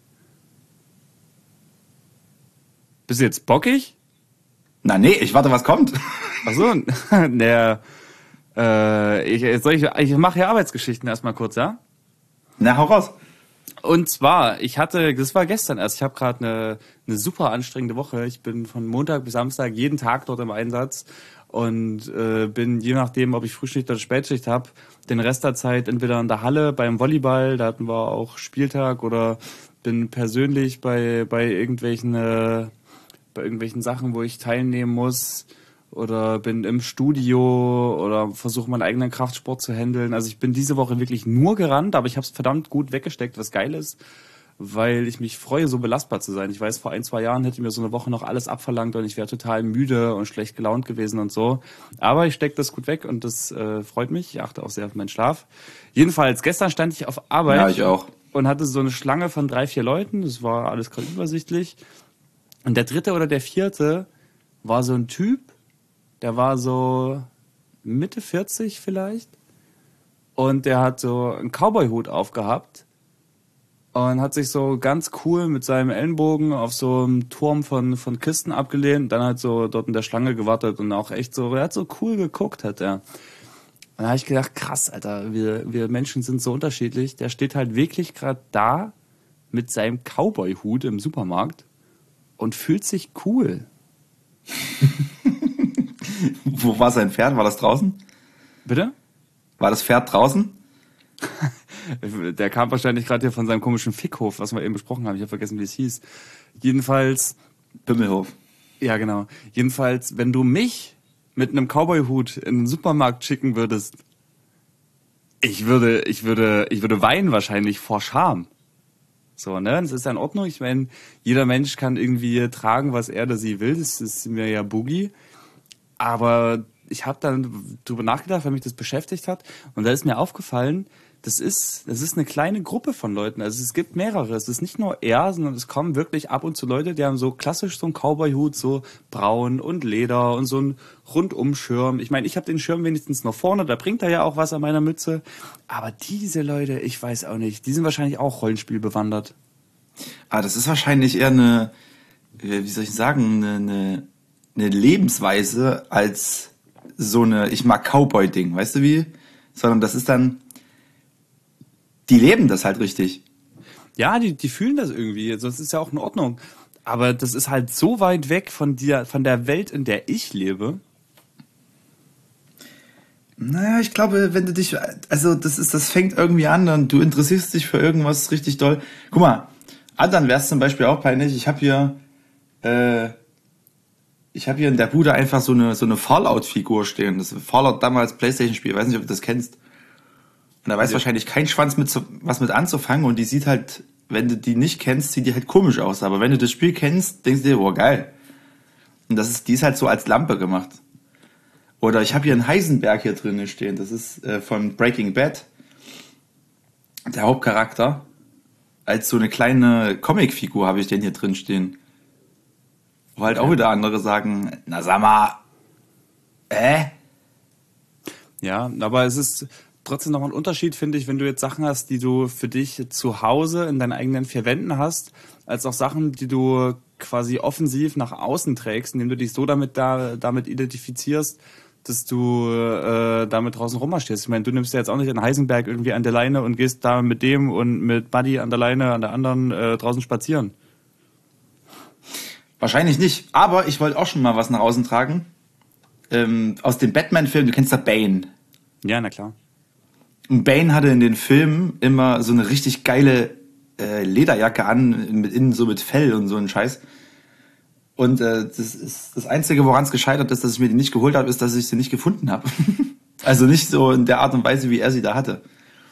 Bist du jetzt bockig? Na nee, ich warte, was kommt. Ach so, naja. Äh, ich, soll ich, ich mache hier Arbeitsgeschichten erstmal kurz, ja? Na, hau raus. Und zwar, ich hatte, das war gestern erst, ich habe gerade eine, eine super anstrengende Woche. Ich bin von Montag bis Samstag jeden Tag dort im Einsatz und äh, bin, je nachdem, ob ich Frühschicht oder Spätschicht habe, den Rest der Zeit entweder in der Halle beim Volleyball, da hatten wir auch Spieltag, oder bin persönlich bei bei irgendwelchen äh, bei irgendwelchen Sachen, wo ich teilnehmen muss, oder bin im Studio oder versuche meinen eigenen Kraftsport zu handeln. Also ich bin diese Woche wirklich nur gerannt, aber ich habe es verdammt gut weggesteckt, was geil ist, weil ich mich freue, so belastbar zu sein. Ich weiß, vor ein, zwei Jahren hätte mir so eine Woche noch alles abverlangt und ich wäre total müde und schlecht gelaunt gewesen und so. Aber ich stecke das gut weg und das äh, freut mich. Ich achte auch sehr auf meinen Schlaf. Jedenfalls, gestern stand ich auf Arbeit. Ja, ich auch. Und hatte so eine Schlange von drei, vier Leuten. Das war alles gerade übersichtlich. Und der dritte oder der vierte war so ein Typ, der war so Mitte vierzig vielleicht. Und der hat so einen Cowboy-Hut aufgehabt und hat sich so ganz cool mit seinem Ellenbogen auf so einem Turm von, von Kisten abgelehnt und dann halt so dort in der Schlange gewartet und auch echt so, er hat so cool geguckt, hat er. Und da habe ich gedacht, krass, Alter, wir, wir Menschen sind so unterschiedlich. Der steht halt wirklich gerade da mit seinem Cowboy-Hut im Supermarkt und fühlt sich cool. Wo war sein Pferd? War das draußen? Bitte? War das Pferd draußen? Der kam wahrscheinlich gerade hier von seinem komischen Fickhof, was wir eben besprochen haben. Ich habe vergessen, wie es hieß. Jedenfalls... Pimmelhof. Ja, genau. Jedenfalls, wenn du mich mit einem Cowboy-Hut in den Supermarkt schicken würdest, ich würde, ich würde, ich würde weinen wahrscheinlich vor Scham. So, ne? Das ist ja in Ordnung. Ich meine, jeder Mensch kann irgendwie tragen, was er oder sie will. Das ist mir ja Boogie. Aber ich habe dann drüber nachgedacht, weil mich das beschäftigt hat. Und da ist mir aufgefallen, das ist, das ist eine kleine Gruppe von Leuten. Also es gibt mehrere. Es ist nicht nur er, sondern es kommen wirklich ab und zu Leute, die haben so klassisch so einen Cowboy-Hut, so braun und Leder und so einen Rundumschirm. Ich meine, ich habe den Schirm wenigstens noch vorne, da bringt er ja auch was an meiner Mütze. Aber diese Leute, ich weiß auch nicht, die sind wahrscheinlich auch Rollenspiel bewandert. Ah, das ist wahrscheinlich eher eine, wie soll ich sagen, eine, eine, eine Lebensweise als so eine, ich mag Cowboy-Ding, weißt du wie? Sondern das ist dann, die leben das halt richtig. Ja, die, die fühlen das irgendwie, sonst ist ja auch in Ordnung. Aber das ist halt so weit weg von dir, von der Welt, in der ich lebe. Naja, ich glaube, wenn du dich, also das ist, das fängt irgendwie an und du interessierst dich für irgendwas richtig doll. Guck mal, anderen wäre es zum Beispiel auch peinlich. Ich habe hier, äh, ich habe hier in der Bude einfach so eine so eine Fallout-Figur stehen. Das Fallout damals PlayStation-Spiel. Ich weiß nicht, ob du das kennst. Und da weiß ja wahrscheinlich kein Schwanz mit zu, was mit anzufangen und die sieht halt, wenn du die nicht kennst, sieht die halt komisch aus. Aber wenn du das Spiel kennst, denkst du dir, oh geil. Und das ist, die ist halt so als Lampe gemacht. Oder ich habe hier einen Heisenberg hier drin stehen. Das ist äh, von Breaking Bad. Der Hauptcharakter. Als so eine kleine Comicfigur habe ich den hier drin stehen. Wo halt auch wieder andere sagen, na sag mal, äh? Ja, aber es ist trotzdem noch ein Unterschied, finde ich, wenn du jetzt Sachen hast, die du für dich zu Hause in deinen eigenen vier Wänden hast, als auch Sachen, die du quasi offensiv nach außen trägst, indem du dich so damit da damit identifizierst, dass du äh, damit draußen rummarschierst. Ich meine, du nimmst ja jetzt auch nicht in Heisenberg irgendwie an der Leine und gehst da mit dem und mit Buddy an der Leine, an der anderen äh, draußen spazieren. Wahrscheinlich nicht, aber ich wollte auch schon mal was nach außen tragen. Ähm, aus dem Batman-Film, du kennst da Bane. Ja, na klar. Und Bane hatte in den Filmen immer so eine richtig geile äh, Lederjacke an, mit innen so mit Fell und so ein Scheiß. Und äh, das ist das Einzige, woran es gescheitert ist, dass ich mir die nicht geholt habe, ist, dass ich sie nicht gefunden habe. Also nicht so in der Art und Weise, wie er sie da hatte.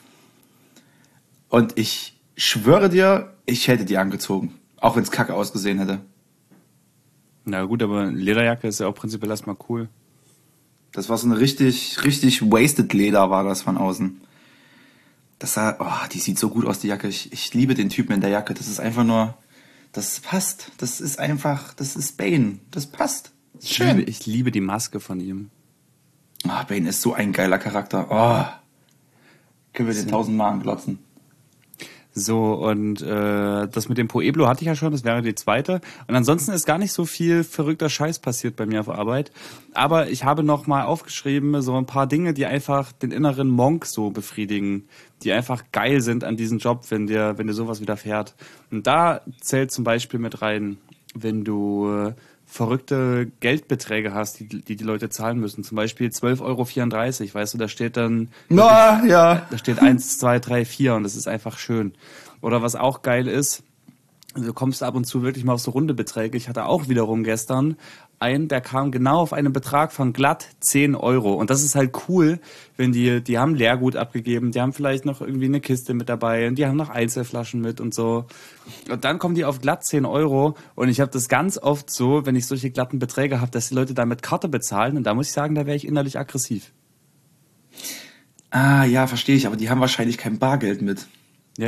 Und ich schwöre dir, ich hätte die angezogen. Auch wenn es kacke ausgesehen hätte. Na gut, aber Lederjacke ist ja auch prinzipiell erstmal cool. Das war so eine richtig, richtig wasted Leder war das von außen. Das sah, oh, die sieht so gut aus, die Jacke. Ich, ich liebe den Typen in der Jacke. Das ist einfach nur, das passt. Das ist einfach, das ist Bane. Das passt. Ich liebe, ich liebe die Maske von ihm. Ah, oh, Bane ist so ein geiler Charakter. Oh. Können wir den tausendmal glotzen. So, und äh, das mit dem Pueblo hatte ich ja schon, das wäre die zweite. Und ansonsten ist gar nicht so viel verrückter Scheiß passiert bei mir auf Arbeit. Aber ich habe noch mal aufgeschrieben, so ein paar Dinge, die einfach den inneren Monk so befriedigen, die einfach geil sind an diesem Job, wenn dir, wenn dir sowas widerfährt. Und da zählt zum Beispiel mit rein, wenn du äh, verrückte Geldbeträge hast, die, die die Leute zahlen müssen. Zum Beispiel zwölf Euro vierunddreißig, weißt du, da steht dann... Na, ja. Da steht eins, zwei, drei, vier und das ist einfach schön. Oder was auch geil ist, du kommst ab und zu wirklich mal auf so runde Beträge. Ich hatte auch wiederum gestern einen, der kam genau auf einen Betrag von glatt zehn Euro. Und das ist halt cool, wenn die, die haben Leergut abgegeben, die haben vielleicht noch irgendwie eine Kiste mit dabei und die haben noch Einzelflaschen mit und so. Und dann kommen die auf glatt zehn Euro und ich habe das ganz oft so, wenn ich solche glatten Beträge habe, dass die Leute da mit Karte bezahlen und da muss ich sagen, da wäre ich innerlich aggressiv. Ah, ja, verstehe ich, aber die haben wahrscheinlich kein Bargeld mit. Ja, ja.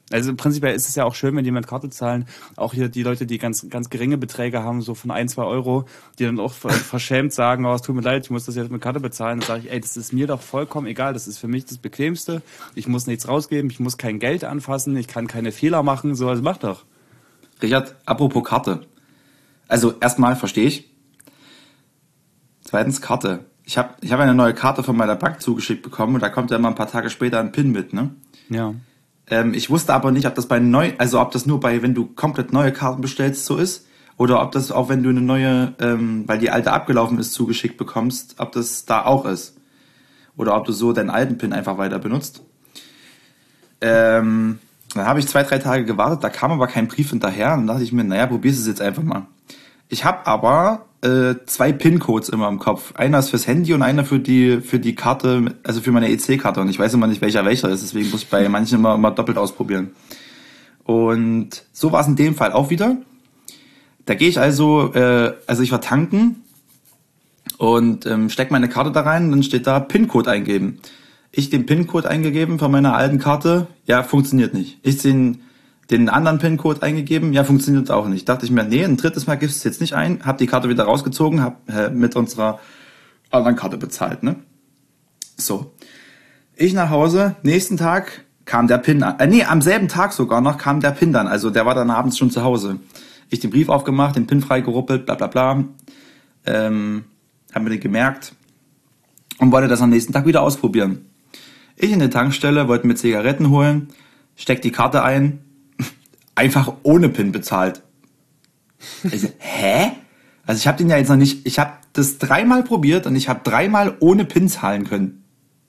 Also prinzipiell ist es ja auch schön, wenn jemand Karte zahlen. Auch hier die Leute, die ganz ganz geringe Beträge haben, so von ein, zwei Euro, die dann auch verschämt sagen, oh, es tut mir leid, ich muss das jetzt mit Karte bezahlen. Dann sage ich, ey, das ist mir doch vollkommen egal. Das ist für mich das Bequemste. Ich muss nichts rausgeben, ich muss kein Geld anfassen, ich kann keine Fehler machen. So, also mach doch. Richard, apropos Karte. Also erstmal verstehe ich. Zweitens Karte. Ich habe ich hab eine neue Karte von meiner Bank zugeschickt bekommen und da kommt ja immer ein paar Tage später ein PIN mit, ne? Ja. Ähm, ich wusste aber nicht, ob das bei neu, also ob das nur bei, wenn du komplett neue Karten bestellst, so ist, oder ob das auch, wenn du eine neue, ähm, weil die alte abgelaufen ist, zugeschickt bekommst, ob das da auch ist. Oder ob du so deinen alten PIN einfach weiter benutzt. Ähm, dann habe ich zwei, drei Tage gewartet, da kam aber kein Brief hinterher. Und dann dachte ich mir, naja, probier's es jetzt einfach mal. Ich habe aber äh, zwei PIN-Codes immer im Kopf. Einer ist fürs Handy und einer für die für die Karte, also für meine E C-Karte. Und ich weiß immer nicht, welcher welcher ist. Deswegen muss ich bei manchen immer, immer doppelt ausprobieren. Und so war es in dem Fall auch wieder. Da gehe ich also, äh, also ich war tanken und ähm, steck meine Karte da rein und dann steht da PIN-Code eingeben. Ich den PIN-Code eingegeben von meiner alten Karte, ja, funktioniert nicht. Ich den, den anderen PIN-Code eingegeben, ja, funktioniert auch nicht. Dachte ich mir, nee, ein drittes Mal gibst du jetzt nicht ein, hab die Karte wieder rausgezogen, hab äh, mit unserer anderen Karte bezahlt, ne? So. Ich nach Hause, nächsten Tag kam der PIN an, äh, nee, am selben Tag sogar noch kam der PIN dann, also der war dann abends schon zu Hause. Ich den Brief aufgemacht, den PIN freigeruppelt, bla bla bla, ähm, hab mir den gemerkt und wollte das am nächsten Tag wieder ausprobieren. Ich in der Tankstelle, wollte mir Zigaretten holen, steck die Karte ein, einfach ohne PIN bezahlt. Ich so, hä? Also ich habe den ja jetzt noch nicht, ich habe das dreimal probiert und ich habe dreimal ohne PIN zahlen können.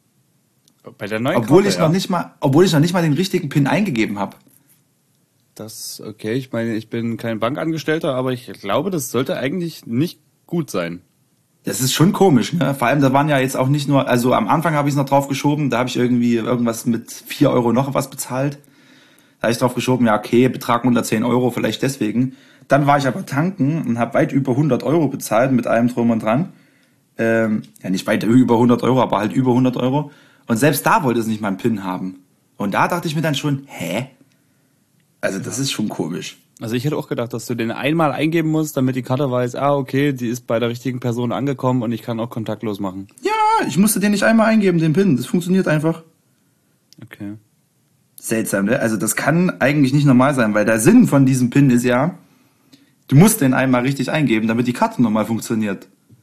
Bei der neuen obwohl Karte, ich noch ja. nicht mal, obwohl ich noch nicht mal den richtigen PIN eingegeben habe. Das, okay, ich meine, ich bin kein Bankangestellter, aber ich glaube, das sollte eigentlich nicht gut sein. Das ist schon komisch, ne? Vor allem, da waren ja jetzt auch nicht nur, also am Anfang habe ich es noch drauf geschoben, da habe ich irgendwie irgendwas mit vier Euro noch was bezahlt. Da habe ich drauf geschoben, ja okay, Betrag unter zehn Euro, vielleicht deswegen. Dann war ich aber tanken und habe weit über hundert Euro bezahlt mit allem drum und dran. Ähm, ja, nicht weit über hundert Euro, aber halt über hundert Euro. Und selbst da wollte es nicht mal einen PIN haben. Und da dachte ich mir dann schon, hä? Also das ist schon komisch. Also ich hätte auch gedacht, dass du den einmal eingeben musst, damit die Karte weiß, ah okay, die ist bei der richtigen Person angekommen und ich kann auch kontaktlos machen. Ja, ich musste den nicht einmal eingeben, den PIN. Das funktioniert einfach. Okay. Seltsam, ne? Also das kann eigentlich nicht normal sein, weil der Sinn von diesem PIN ist ja, du musst den einmal richtig eingeben, damit die Karte normal funktioniert.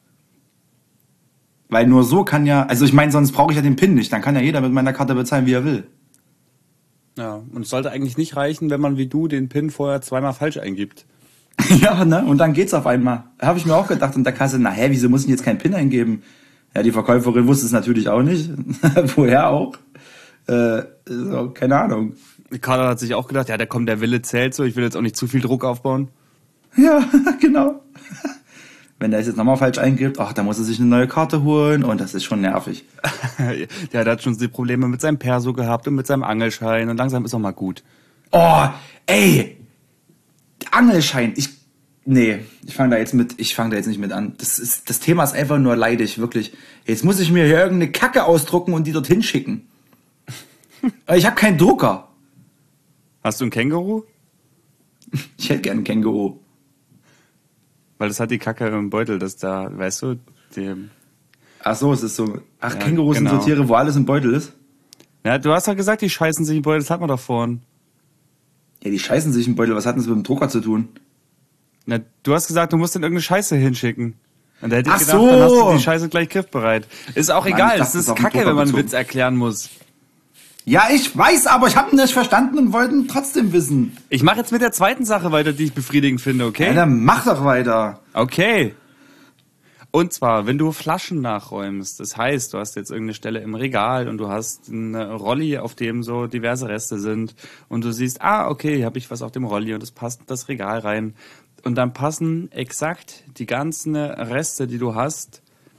Weil nur so kann ja, also ich meine, sonst brauche ich ja den PIN nicht, dann kann ja jeder mit meiner Karte bezahlen, wie er will. Ja, und es sollte eigentlich nicht reichen, wenn man wie du den PIN vorher zweimal falsch eingibt. Ja, ne? Und dann geht's auf einmal. Da habe ich mir auch gedacht in der Kasse, na hä, wieso muss ich jetzt keinen PIN eingeben? Ja, die Verkäuferin wusste es natürlich auch nicht. Woher auch? Äh, so, keine Ahnung. Carla hat sich auch gedacht, ja, der kommt, der Wille zählt so, ich will jetzt auch nicht zu viel Druck aufbauen. Ja, genau. Wenn der es jetzt nochmal falsch eingibt, ach, dann muss er sich eine neue Karte holen und das ist schon nervig. Ja, der hat schon die Probleme mit seinem Perso gehabt und mit seinem Angelschein und langsam ist auch mal gut. Oh, ey! Angelschein, ich, nee, ich fange da jetzt mit, ich fange da jetzt nicht mit an. Das ist, das Thema ist einfach nur leidig, wirklich. Jetzt muss ich mir hier irgendeine Kacke ausdrucken und die dorthin schicken. Ich habe keinen Drucker. Hast du ein Känguru? Ich hätte gern ein Känguru. Weil das hat die Kacke im Beutel, das da, weißt du, die... Ach so, es ist so, ach, Ja, Kängurus genau. sind so Tiere, wo alles im Beutel ist? Ja, du hast doch gesagt, die scheißen sich im Beutel, das hat man doch vorhin. Ja, die scheißen sich im Beutel, was hat das mit dem Drucker zu tun? Na, du hast gesagt, du musst dann irgendeine Scheiße hinschicken. Und da hätte ich Ach gedacht, so. dann hast du die Scheiße gleich griffbereit. Ist auch Mann, egal, ich dachte, es das ist ist auf den Kacke, Drucker wenn man einen bezogen. Witz erklären muss. Ja, ich weiß, aber ich habe ihn nicht verstanden und wollte ihn trotzdem wissen. Ich mache jetzt mit der zweiten Sache weiter, die ich befriedigend finde, okay? Ja, dann mach doch weiter. Okay. Und zwar, wenn du Flaschen nachräumst, das heißt, du hast jetzt irgendeine Stelle im Regal und du hast eine Rolli, auf dem so diverse Reste sind und du siehst, ah, okay, hier habe ich was auf dem Rolli und das passt in das Regal rein. Und dann passen exakt die ganzen Reste, die du hast,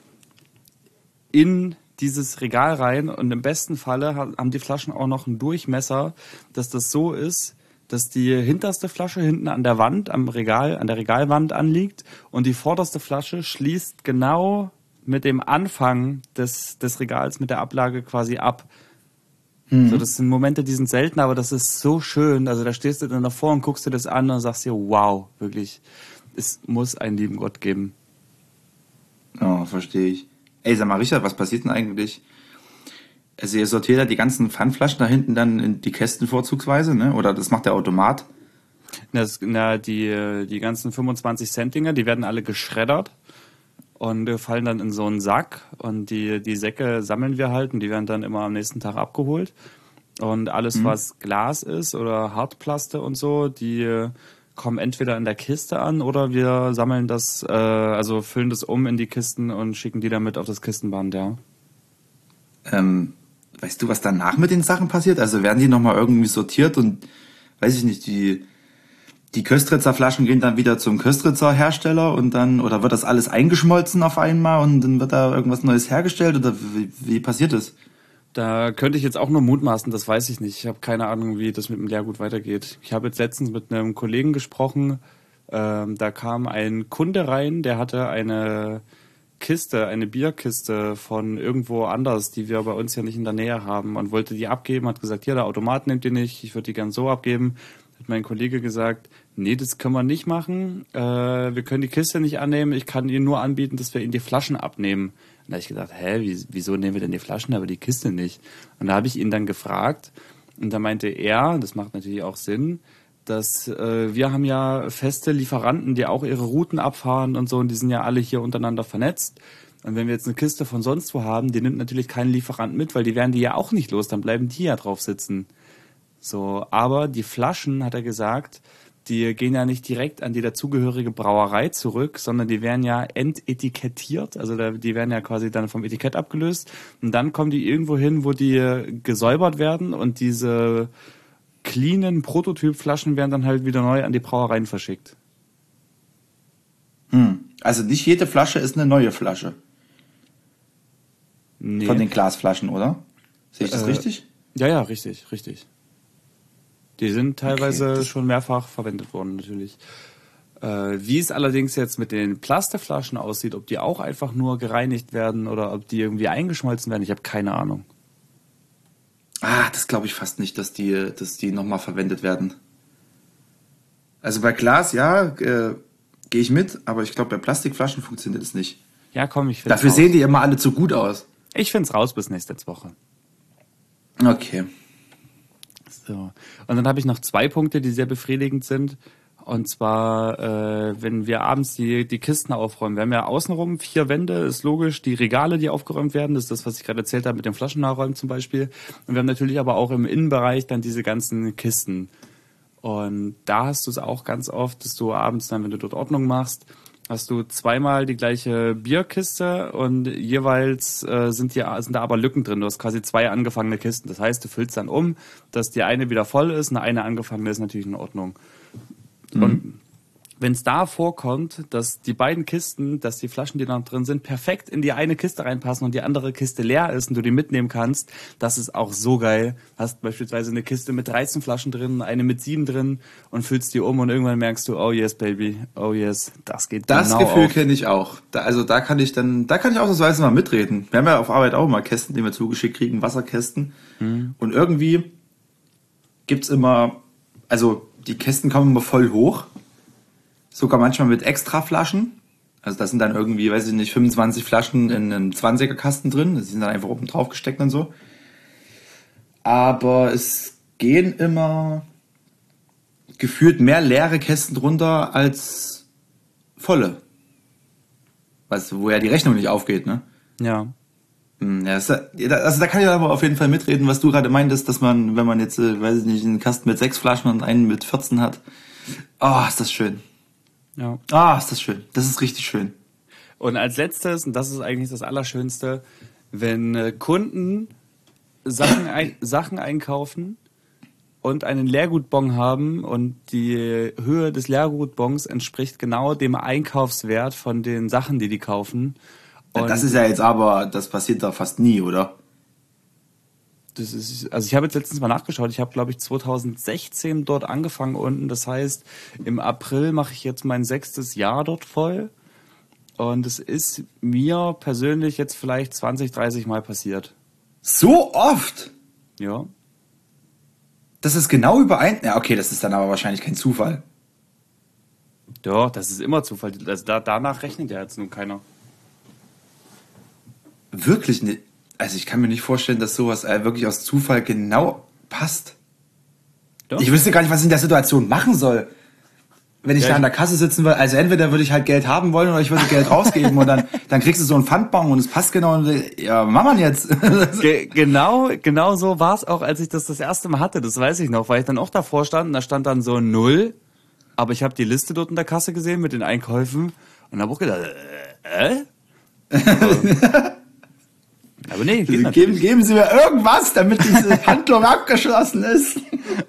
in dieses Regal rein und im besten Falle haben die Flaschen auch noch einen Durchmesser, dass das so ist, dass die hinterste Flasche hinten an der Wand, am Regal, an der Regalwand anliegt und die vorderste Flasche schließt genau mit dem Anfang des, des Regals, mit der Ablage quasi ab. Mhm. So, das sind Momente, die sind selten, aber das ist so schön. Also da stehst du dann davor und guckst dir das an und sagst dir, wow, wirklich, es muss einen lieben Gott geben. Oh, verstehe ich. Ey, sag mal, Richard, was passiert denn eigentlich? Also ihr sortiert ja die ganzen Pfandflaschen da hinten dann in die Kästen vorzugsweise, ne? Oder das macht der Automat? Das, na, die, die ganzen fünfundzwanzig Cent Dinger, die werden alle geschreddert und fallen dann in so einen Sack und die, die Säcke sammeln wir halt und die werden dann immer am nächsten Tag abgeholt. Und alles, mhm. was Glas ist oder Hartplaste und so, die kommen entweder in der Kiste an oder wir sammeln das, äh, also füllen das um in die Kisten und schicken die dann mit auf das Kistenband, ja. Ähm, weißt du, was danach mit den Sachen passiert? Also werden die nochmal irgendwie sortiert und, weiß ich nicht, die, die Köstritzer Flaschen gehen dann wieder zum Köstritzer Hersteller und dann, oder wird das alles eingeschmolzen auf einmal und dann wird da irgendwas Neues hergestellt oder wie, wie passiert das? Da könnte ich jetzt auch nur mutmaßen, das weiß ich nicht. Ich habe keine Ahnung, wie das mit dem Leergut weitergeht. Ich habe jetzt letztens mit einem Kollegen gesprochen, ähm, da kam ein Kunde rein, der hatte eine Kiste, eine Bierkiste von irgendwo anders, die wir bei uns ja nicht in der Nähe haben und wollte die abgeben, hat gesagt, hier, der Automat nimmt die nicht, ich würde die gern so abgeben. Hat mein Kollege gesagt, nee, das können wir nicht machen, äh, wir können die Kiste nicht annehmen, ich kann Ihnen nur anbieten, dass wir Ihnen die Flaschen abnehmen. Und da habe ich gedacht, hä, wie, wieso nehmen wir denn die Flaschen, aber die Kiste nicht? Und da habe ich ihn dann gefragt und da meinte er, das macht natürlich auch Sinn, dass äh, wir haben ja feste Lieferanten, die auch ihre Routen abfahren und so und die sind ja alle hier untereinander vernetzt. Und wenn wir jetzt eine Kiste von sonst wo haben, die nimmt natürlich kein Lieferant mit, weil die werden die ja auch nicht los, dann bleiben die ja drauf sitzen. So, aber die Flaschen, hat er gesagt, die gehen ja nicht direkt an die dazugehörige Brauerei zurück, sondern die werden ja entetikettiert, also da, die werden ja quasi dann vom Etikett abgelöst und dann kommen die irgendwo hin, wo die gesäubert werden und diese cleanen Prototypflaschen werden dann halt wieder neu an die Brauereien verschickt. Hm. Also nicht jede Flasche ist eine neue Flasche. Nee. Von den Glasflaschen, oder? Sehe ich das äh, richtig? Ja, ja, richtig, richtig. Die sind teilweise okay, schon mehrfach verwendet worden, natürlich. Äh, wie es allerdings jetzt mit den Plastikflaschen aussieht, ob die auch einfach nur gereinigt werden oder ob die irgendwie eingeschmolzen werden, ich habe keine Ahnung. Ah, das glaube ich fast nicht, dass die, dass die nochmal verwendet werden. Also bei Glas, ja, äh, gehe ich mit, aber ich glaube, bei Plastikflaschen funktioniert es nicht. Ja, komm, ich finde Dafür raus. Sehen die immer alle zu gut aus. Ich finde es raus bis nächste Woche. Okay. So. Und dann habe ich noch zwei Punkte, die sehr befriedigend sind. Und zwar, äh, wenn wir abends die, die Kisten aufräumen. Wir haben ja außenrum vier Wände, ist logisch, die Regale, die aufgeräumt werden, das ist das, was ich gerade erzählt habe mit dem Flaschennachräumen zum Beispiel. Und wir haben natürlich aber auch im Innenbereich dann diese ganzen Kisten. Und da hast du es auch ganz oft, dass du abends dann, wenn du dort Ordnung machst, hast du zweimal die gleiche Bierkiste und jeweils äh, sind, die, sind da aber Lücken drin. Du hast quasi zwei angefangene Kisten. Das heißt, du füllst dann um, dass die eine wieder voll ist und eine angefangene ist natürlich in Ordnung. Mhm. Und wenn es da vorkommt, dass die beiden Kisten, dass die Flaschen, die da drin sind, perfekt in die eine Kiste reinpassen und die andere Kiste leer ist und du die mitnehmen kannst, das ist auch so geil. Hast beispielsweise eine Kiste mit dreizehn Flaschen drin, eine mit sieben drin und füllst die um und irgendwann merkst du, oh yes, baby, oh yes, das geht das genau Das Gefühl auf. kenne ich auch. Da, also da kann ich dann, da kann ich auch das Weiße mal mitreden. Wir haben ja auf Arbeit auch mal Kästen, die wir zugeschickt kriegen, Wasserkästen. Mhm. Und irgendwie gibt's immer, also die Kästen kommen immer voll hoch. Sogar manchmal mit extra Flaschen. Also da sind dann irgendwie, weiß ich nicht, fünfundzwanzig Flaschen in einem zwanziger Kasten drin. Die sind dann einfach oben drauf gesteckt und so. Aber es gehen immer gefühlt mehr leere Kästen drunter als volle. Weißt du, wo ja die Rechnung nicht aufgeht, ne? Ja. Ja, also da kann ich aber auf jeden Fall mitreden, was du gerade meintest, dass man, wenn man jetzt, weiß ich nicht, einen Kasten mit sechs Flaschen und einen mit vierzehn hat. Oh, ist das schön. Ja. Ah, ist das schön. Das ist richtig schön. Und als letztes, und das ist eigentlich das Allerschönste, wenn äh, Kunden Sachen, ein, Sachen einkaufen und einen Leergutbon haben und die Höhe des Leergutbons entspricht genau dem Einkaufswert von den Sachen, die die kaufen. Und das ist ja jetzt aber, das passiert da fast nie, oder? Das ist, also ich habe jetzt letztens mal nachgeschaut, ich habe glaube ich zwanzig sechzehn dort angefangen unten, das heißt im April mache ich jetzt mein sechstes Jahr dort voll und es ist mir persönlich jetzt vielleicht zwanzig, dreißig Mal passiert. So oft? Ja. das ist genau überein... Ja, okay, das ist dann aber wahrscheinlich kein Zufall. Doch, das ist immer Zufall. Also da, danach rechnet ja jetzt nun keiner. Wirklich nicht. Also ich kann mir nicht vorstellen, dass sowas äh, wirklich aus Zufall genau passt. Doch. Ich wüsste gar nicht, was ich in der Situation machen soll. Wenn ich ja, da an der Kasse sitzen will, also entweder würde ich halt Geld haben wollen oder ich würde Geld rausgeben und dann, dann kriegst du so einen Pfandbon und es passt genau und ja, mach man jetzt. Ge- genau, genau so war es auch, als ich das das erste Mal hatte, das weiß ich noch, weil ich dann auch davor stand und da stand dann so null, aber ich habe die Liste dort in der Kasse gesehen mit den Einkäufen und habe auch gedacht, äh? aber, aber nee, geht geben, geben Sie mir irgendwas, damit diese Handlung abgeschlossen ist.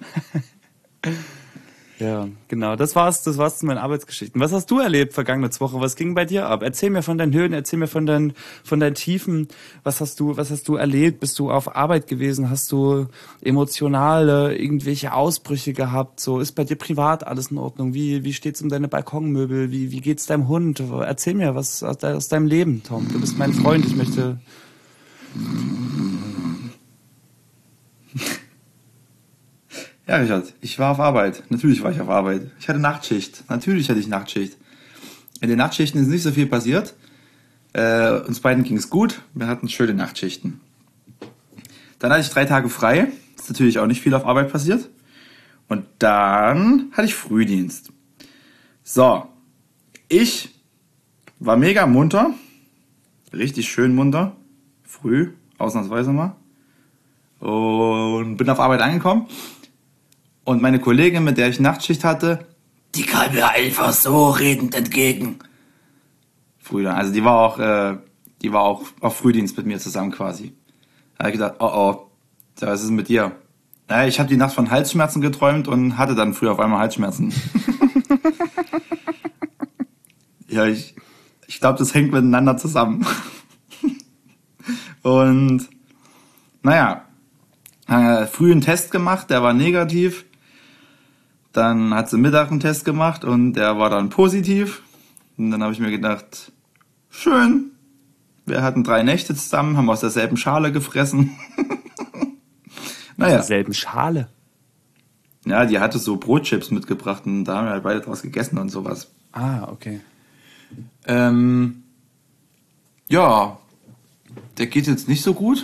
Ja, genau. Das war's, das war's zu meinen Arbeitsgeschichten. Was hast du erlebt vergangene Woche? Was ging bei dir ab? Erzähl mir von deinen Höhen, erzähl mir von deinen, von deinen Tiefen. Was hast du, was hast du erlebt? Bist du auf Arbeit gewesen? Hast du emotionale, irgendwelche Ausbrüche gehabt? So, ist bei dir privat alles in Ordnung? Wie, wie steht's um deine Balkonmöbel? Wie, wie geht's deinem Hund? Erzähl mir was aus, de- aus deinem Leben, Tom. Du bist mein Freund. Ich möchte, Ja, Richard, ich war auf Arbeit. Natürlich war ich auf Arbeit. Ich hatte Nachtschicht. Natürlich hatte ich Nachtschicht. In den Nachtschichten ist nicht so viel passiert. Äh, uns beiden ging es gut. Wir hatten schöne Nachtschichten. Dann hatte ich drei Tage frei. Ist natürlich auch nicht viel auf Arbeit passiert. Und dann hatte ich Frühdienst. So. Ich war mega munter. Richtig schön munter. Früh, ausnahmsweise mal. Und bin auf Arbeit angekommen. Und meine Kollegin, mit der ich Nachtschicht hatte, die kam mir einfach so redend entgegen. Früher, also die war auch, äh, die war auch auf Frühdienst mit mir zusammen quasi. Da habe ich gedacht, oh oh, was ist mit dir? Naja, ich habe die Nacht von Halsschmerzen geträumt und hatte dann früh auf einmal Halsschmerzen. Ja, ich, ich glaube, das hängt miteinander zusammen. Und naja, äh, früh einen Test gemacht, der war negativ. Dann hat sie Mittag einen Test gemacht und der war dann positiv. Und dann habe ich mir gedacht, schön, wir hatten drei Nächte zusammen, haben aus derselben Schale gefressen. Naja. Aus derselben Schale? Ja, die hatte so Brotchips mitgebracht und da haben wir halt beide draus gegessen und sowas. Ah, okay. Ähm, ja, der geht jetzt nicht so gut.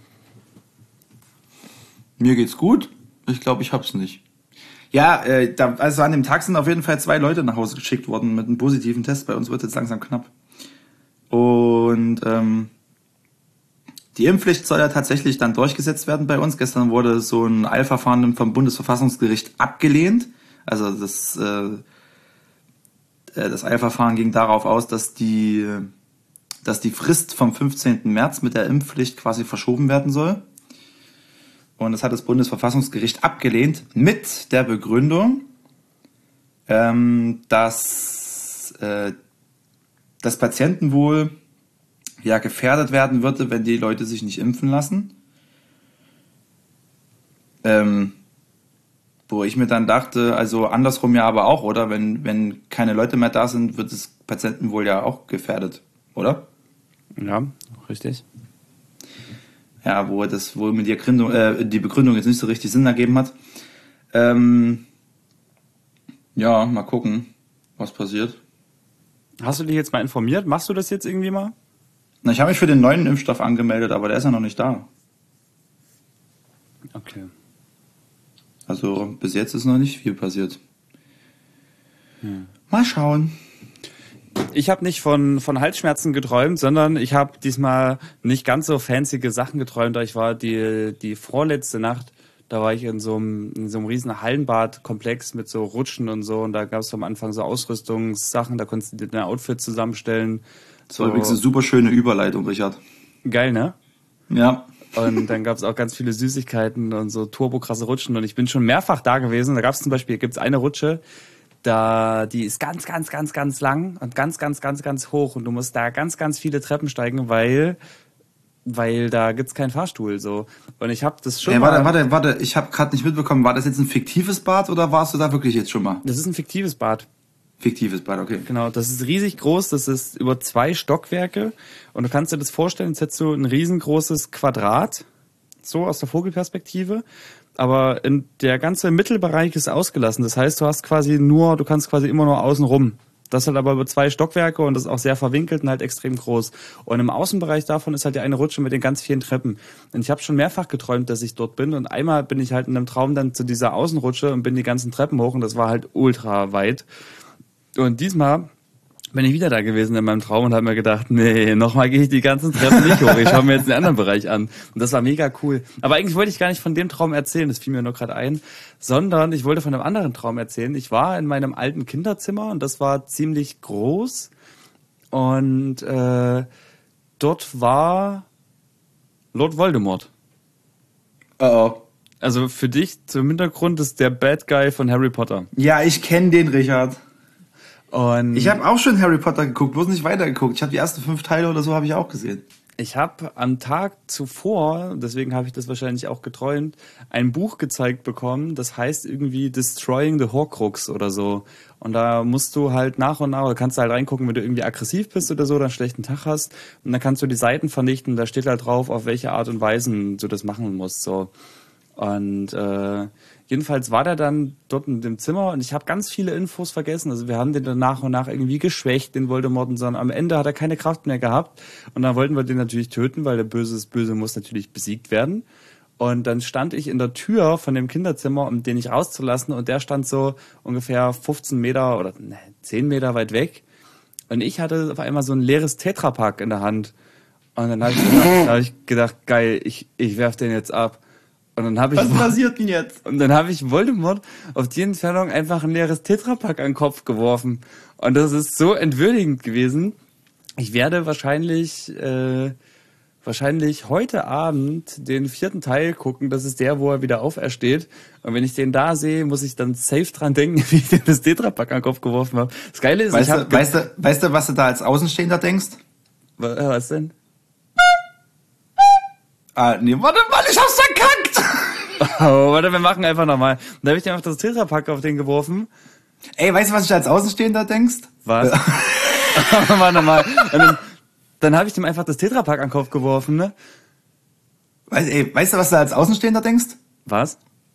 Mir geht's gut. Ich glaube, ich hab's nicht. Ja, äh, da, also an dem Tag sind auf jeden Fall zwei Leute nach Hause geschickt worden mit einem positiven Test. Bei uns wird jetzt langsam knapp. Und ähm, die Impfpflicht soll ja tatsächlich dann durchgesetzt werden bei uns. Gestern wurde so ein Eilverfahren vom Bundesverfassungsgericht abgelehnt. Also das, äh, das Eilverfahren ging darauf aus, dass die, dass die Frist vom fünfzehnten März mit der Impfpflicht quasi verschoben werden soll. Und das hat das Bundesverfassungsgericht abgelehnt mit der Begründung, ähm, dass äh, das Patientenwohl ja gefährdet werden würde, wenn die Leute sich nicht impfen lassen. Ähm, wo ich mir dann dachte, also andersrum ja aber auch, oder? Wenn, wenn keine Leute mehr da sind, wird das Patientenwohl ja auch gefährdet, oder? Ja, richtig. Ja, wo das wohl mit der Gründung, äh, die Begründung jetzt nicht so richtig Sinn ergeben hat. Ähm, ja, mal gucken, was passiert. Hast du dich jetzt mal informiert? Machst du das jetzt irgendwie mal? Na, ich habe mich für den neuen Impfstoff angemeldet, aber der ist ja noch nicht da. Okay. Also bis jetzt ist noch nicht viel passiert. Hm. Mal schauen. Ich habe nicht von von Halsschmerzen geträumt, sondern ich habe diesmal nicht ganz so fancy Sachen geträumt. Ich war die die vorletzte Nacht, da war ich in so einem in so einem riesen Hallenbadkomplex mit so Rutschen und so und da gab es am Anfang so Ausrüstungssachen, da konntest du dir dein Outfit zusammenstellen. Das war so. Übrigens eine super schöne Überleitung, Richard. Geil, ne? Ja. Und dann gab es auch ganz viele Süßigkeiten und so turbokrasse Rutschen und ich bin schon mehrfach da gewesen. Da gab es zum Beispiel, gibt's eine Rutsche, da die ist ganz, ganz, ganz, ganz lang und ganz, ganz, ganz, ganz hoch und du musst da ganz, ganz viele Treppen steigen, weil weil da gibt's keinen Fahrstuhl so. Und ich habe das schon hey, mal... Warte, warte, warte, ich habe gerade nicht mitbekommen, war das jetzt ein fiktives Bad oder warst du da wirklich jetzt schon mal? Das ist ein fiktives Bad. Fiktives Bad, okay. Genau, das ist riesig groß, das ist über zwei Stockwerke und du kannst dir das vorstellen, jetzt hättest du ein riesengroßes Quadrat so aus der Vogelperspektive. Aber in der ganze Mittelbereich ist ausgelassen. Das heißt, du hast quasi nur, du kannst quasi immer nur außen rum. Das hat aber über zwei Stockwerke und das ist auch sehr verwinkelt und halt extrem groß. Und im Außenbereich davon ist halt die eine Rutsche mit den ganz vielen Treppen. Und ich habe schon mehrfach geträumt, dass ich dort bin. Und einmal bin ich halt in einem Traum dann zu dieser Außenrutsche und bin die ganzen Treppen hoch und das war halt ultra weit. Und diesmal bin ich wieder da gewesen in meinem Traum und habe mir gedacht, nee, nochmal gehe ich die ganzen Treppen nicht hoch. Ich schaue mir jetzt den anderen Bereich an. Und das war mega cool. Aber eigentlich wollte ich gar nicht von dem Traum erzählen, das fiel mir nur gerade ein, sondern ich wollte von einem anderen Traum erzählen. Ich war in meinem alten Kinderzimmer und das war ziemlich groß. Und äh, dort war Lord Voldemort. Oh oh. Also für dich zum Hintergrund ist der Bad Guy von Harry Potter. Ja, ich kenne den, Richard. Und ich habe auch schon Harry Potter geguckt, bloß nicht weitergeguckt. Ich habe die ersten fünf Teile oder so habe ich auch gesehen. Ich habe am Tag zuvor, deswegen habe ich das wahrscheinlich auch geträumt, ein Buch gezeigt bekommen, das heißt irgendwie Destroying the Horcrux oder so. Und da musst du halt nach und nach, oder kannst du halt reingucken, wenn du irgendwie aggressiv bist oder so, oder einen schlechten Tag hast. Und dann kannst du die Seiten vernichten, da steht halt drauf, auf welche Art und Weise du das machen musst. So. Und äh, jedenfalls war der dann dort in dem Zimmer und ich habe ganz viele Infos vergessen. Also wir haben den dann nach und nach irgendwie geschwächt, den Voldemort, sondern am Ende hat er keine Kraft mehr gehabt. Und dann wollten wir den natürlich töten, weil der Böse ist Böse, muss natürlich besiegt werden. Und dann stand ich in der Tür von dem Kinderzimmer, um den nicht rauszulassen. Und der stand so ungefähr fünfzehn Meter oder ne, zehn Meter weit weg. Und ich hatte auf einmal so ein leeres Tetrapack in der Hand. Und dann habe ich, hab ich gedacht, geil, ich, ich werf den jetzt ab. Und dann hab ich, was passiert denn jetzt? Und dann habe ich Voldemort auf die Entfernung einfach ein leeres Tetrapack an den Kopf geworfen. Und das ist so entwürdigend gewesen. Ich werde wahrscheinlich äh, wahrscheinlich heute Abend den vierten Teil gucken. Das ist der, wo er wieder aufersteht. Und wenn ich den da sehe, muss ich dann safe dran denken, wie ich denn das Tetrapack an den Kopf geworfen habe. Das Geile ist, weißt, ich du, hab weißt, du, weißt du, was du da als Außenstehender denkst? Was denn? Ah, nee, warte mal, ich hab's verkackt! Oh, warte, wir machen einfach nochmal. Da habe ich dir einfach das Tetrapack auf den geworfen. Ey, weißt du, was du als Außenstehender denkst? Was? Warte mal. Und dann dann habe ich dem einfach das Tetrapack an den Kopf geworfen, ne? Weißt, ey, weißt du, was du als Außenstehender denkst? Was?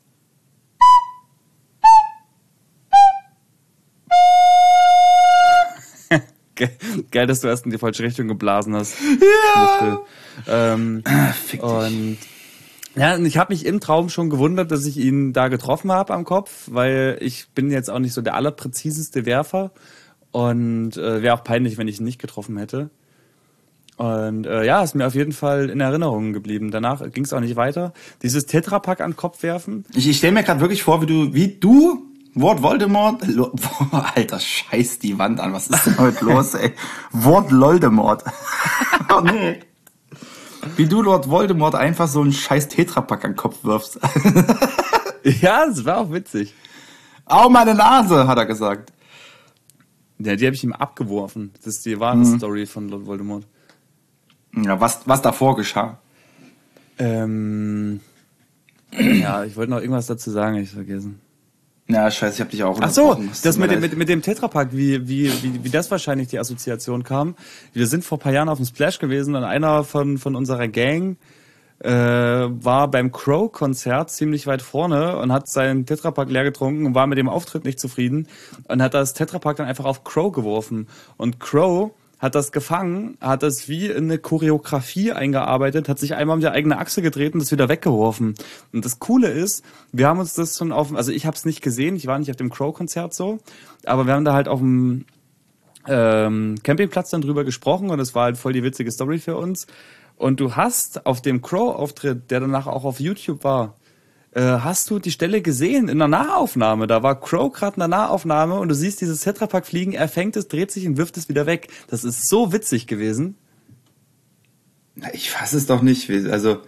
Geil, dass du erst in die falsche Richtung geblasen hast. Ja. Ähm, Fick dich. Und ja, und ich habe mich im Traum schon gewundert, dass ich ihn da getroffen habe am Kopf, weil ich bin jetzt auch nicht so der allerpräziseste Werfer und äh, wäre auch peinlich, wenn ich ihn nicht getroffen hätte. Und äh, ja, ist mir auf jeden Fall in Erinnerung geblieben. Danach ging es auch nicht weiter. Dieses Tetrapack an den Kopf werfen. Ich, ich stelle mir gerade wirklich vor, wie du, wie du Wort Voldemort, Lo, Alter, scheiß die Wand an, was ist denn heute los, ey? Wort Voldemort. Oh nee. Wie du Lord Voldemort einfach so einen scheiß Tetrapack an den Kopf wirfst. Ja, das war auch witzig. Au, meine Nase, hat er gesagt. Ja, die habe ich ihm abgeworfen. Das ist die wahre hm. Story von Lord Voldemort. Ja, was, was davor geschah? Ähm, ja, ich wollte noch irgendwas dazu sagen, hab ich vergessen. Ja, scheiße, ich hab dich auch Ach so, das mit dem, mit, mit dem Tetrapack, wie, wie, wie, wie das wahrscheinlich die Assoziation kam. Wir sind vor ein paar Jahren auf dem Splash gewesen und einer von, von unserer Gang äh, war beim Crow-Konzert ziemlich weit vorne und hat seinen Tetrapack leer getrunken und war mit dem Auftritt nicht zufrieden und hat das Tetrapack dann einfach auf Crow geworfen. Und Crow hat das gefangen, hat das wie in eine Choreografie eingearbeitet, hat sich einmal um die eigene Achse gedreht und das wieder weggeworfen. Und das Coole ist, wir haben uns das schon auf, also ich habe es nicht gesehen, ich war nicht auf dem Crow-Konzert so, aber wir haben da halt auf dem ähm, Campingplatz dann drüber gesprochen und es war halt voll die witzige Story für uns. Und du hast auf dem Crow-Auftritt, der danach auch auf YouTube war, hast du die Stelle gesehen in der Nahaufnahme? Da war Crow gerade in der Nahaufnahme und du siehst dieses Tetrapack fliegen, er fängt es, dreht sich und wirft es wieder weg. Das ist so witzig gewesen. Na, ich fasse es doch nicht. Also,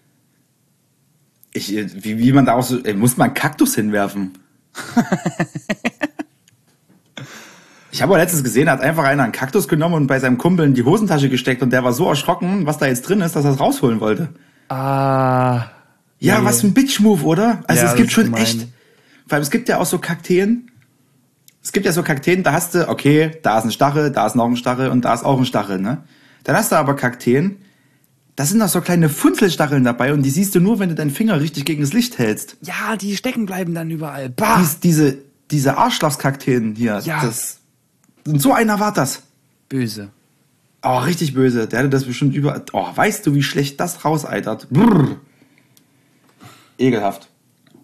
ich, wie, wie man da auch so, ey, muss man einen Kaktus hinwerfen? Ich habe auch letztens gesehen, hat einfach einer einen Kaktus genommen und bei seinem Kumpel in die Hosentasche gesteckt und der war so erschrocken, was da jetzt drin ist, dass er es rausholen wollte. Ah... Ja, nee. Was für ein Bitch-Move, oder? Also ja, es gibt schon gemein. Echt, vor allem es gibt ja auch so Kakteen, es gibt ja so Kakteen, da hast du, okay, da ist ein Stachel, da ist noch ein Stachel und da ist auch ein Stachel, ne? Dann hast du aber Kakteen, Da sind noch so kleine Funzelstacheln dabei und die siehst du nur, wenn du deinen Finger richtig gegen das Licht hältst. Ja, die stecken bleiben dann überall. Bah! Dies, diese, diese Arschlochskakteen hier. Ja. Das, und so einer war das. Böse. Oh, richtig böse. Der hatte das bestimmt über... Oh, weißt du, wie schlecht das rauseitert? Brrr. Ekelhaft.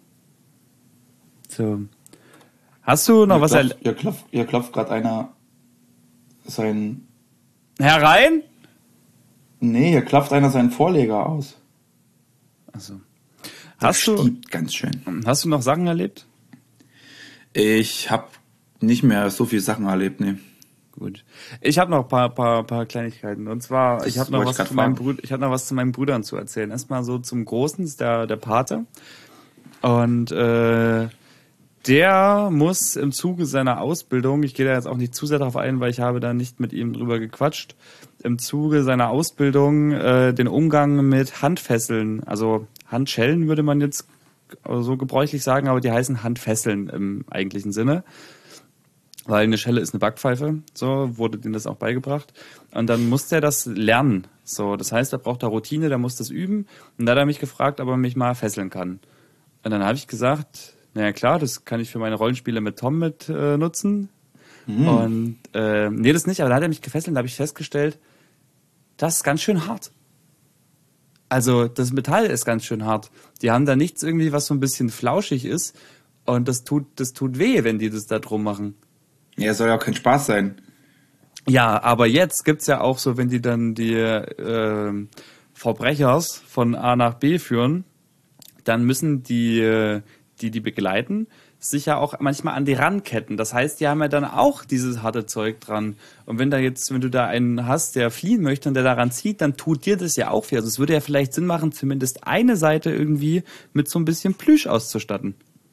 So. Hast du noch Hier was... klopft, hier klopft, hier klopft gerade einer sein... Herein? Nee, hier klopft einer seinen Vorleger aus. Achso. Das Hast du... stiebt ganz schön. Hast du noch Sachen erlebt? Ich habe nicht mehr so viele Sachen erlebt, nee. Gut. Ich habe noch ein paar, paar, paar Kleinigkeiten. Und zwar, Das ich habe noch, wollte was ich grad zu meinem fragen. Brü- ich hab noch was zu meinen Brüdern zu erzählen. Erstmal so zum Großen, ist der, der Pate. Und äh, der muss im Zuge seiner Ausbildung, ich gehe da jetzt auch nicht zu sehr darauf ein, weil ich habe da nicht mit ihm drüber gequatscht, im Zuge seiner Ausbildung äh, den Umgang mit Handfesseln, also Handschellen würde man jetzt so gebräuchlich sagen, aber die heißen Handfesseln im eigentlichen Sinne. Weil eine Schelle ist eine Backpfeife, so wurde denen das auch beigebracht. Und dann musste er das lernen. So, das heißt, er braucht da Routine, der muss das üben. Und da hat er mich gefragt, ob er mich mal fesseln kann. Und dann habe ich gesagt, naja klar, das kann ich für meine Rollenspiele mit Tom mit äh, nutzen. Mhm. Und äh, nee, das nicht, aber da hat er mich gefesselt und da habe ich festgestellt, das ist ganz schön hart. Also das Metall ist ganz schön hart. Die haben da nichts irgendwie, was so ein bisschen flauschig ist. Und das tut, das tut weh, wenn die das da drum machen. Ja, soll ja auch kein Spaß sein. Ja, aber jetzt gibt's ja auch so, wenn die dann die äh, Verbrechers von A nach B führen, dann müssen die, die die begleiten, sich ja auch manchmal an die ranketten. Das heißt, die haben ja dann auch dieses harte Zeug dran. Und wenn da jetzt, wenn du da einen hast, der fliehen möchte und der daran zieht, dann tut dir das ja auch weh. Also es würde ja vielleicht Sinn machen, zumindest eine Seite irgendwie mit so ein bisschen Plüsch auszustatten.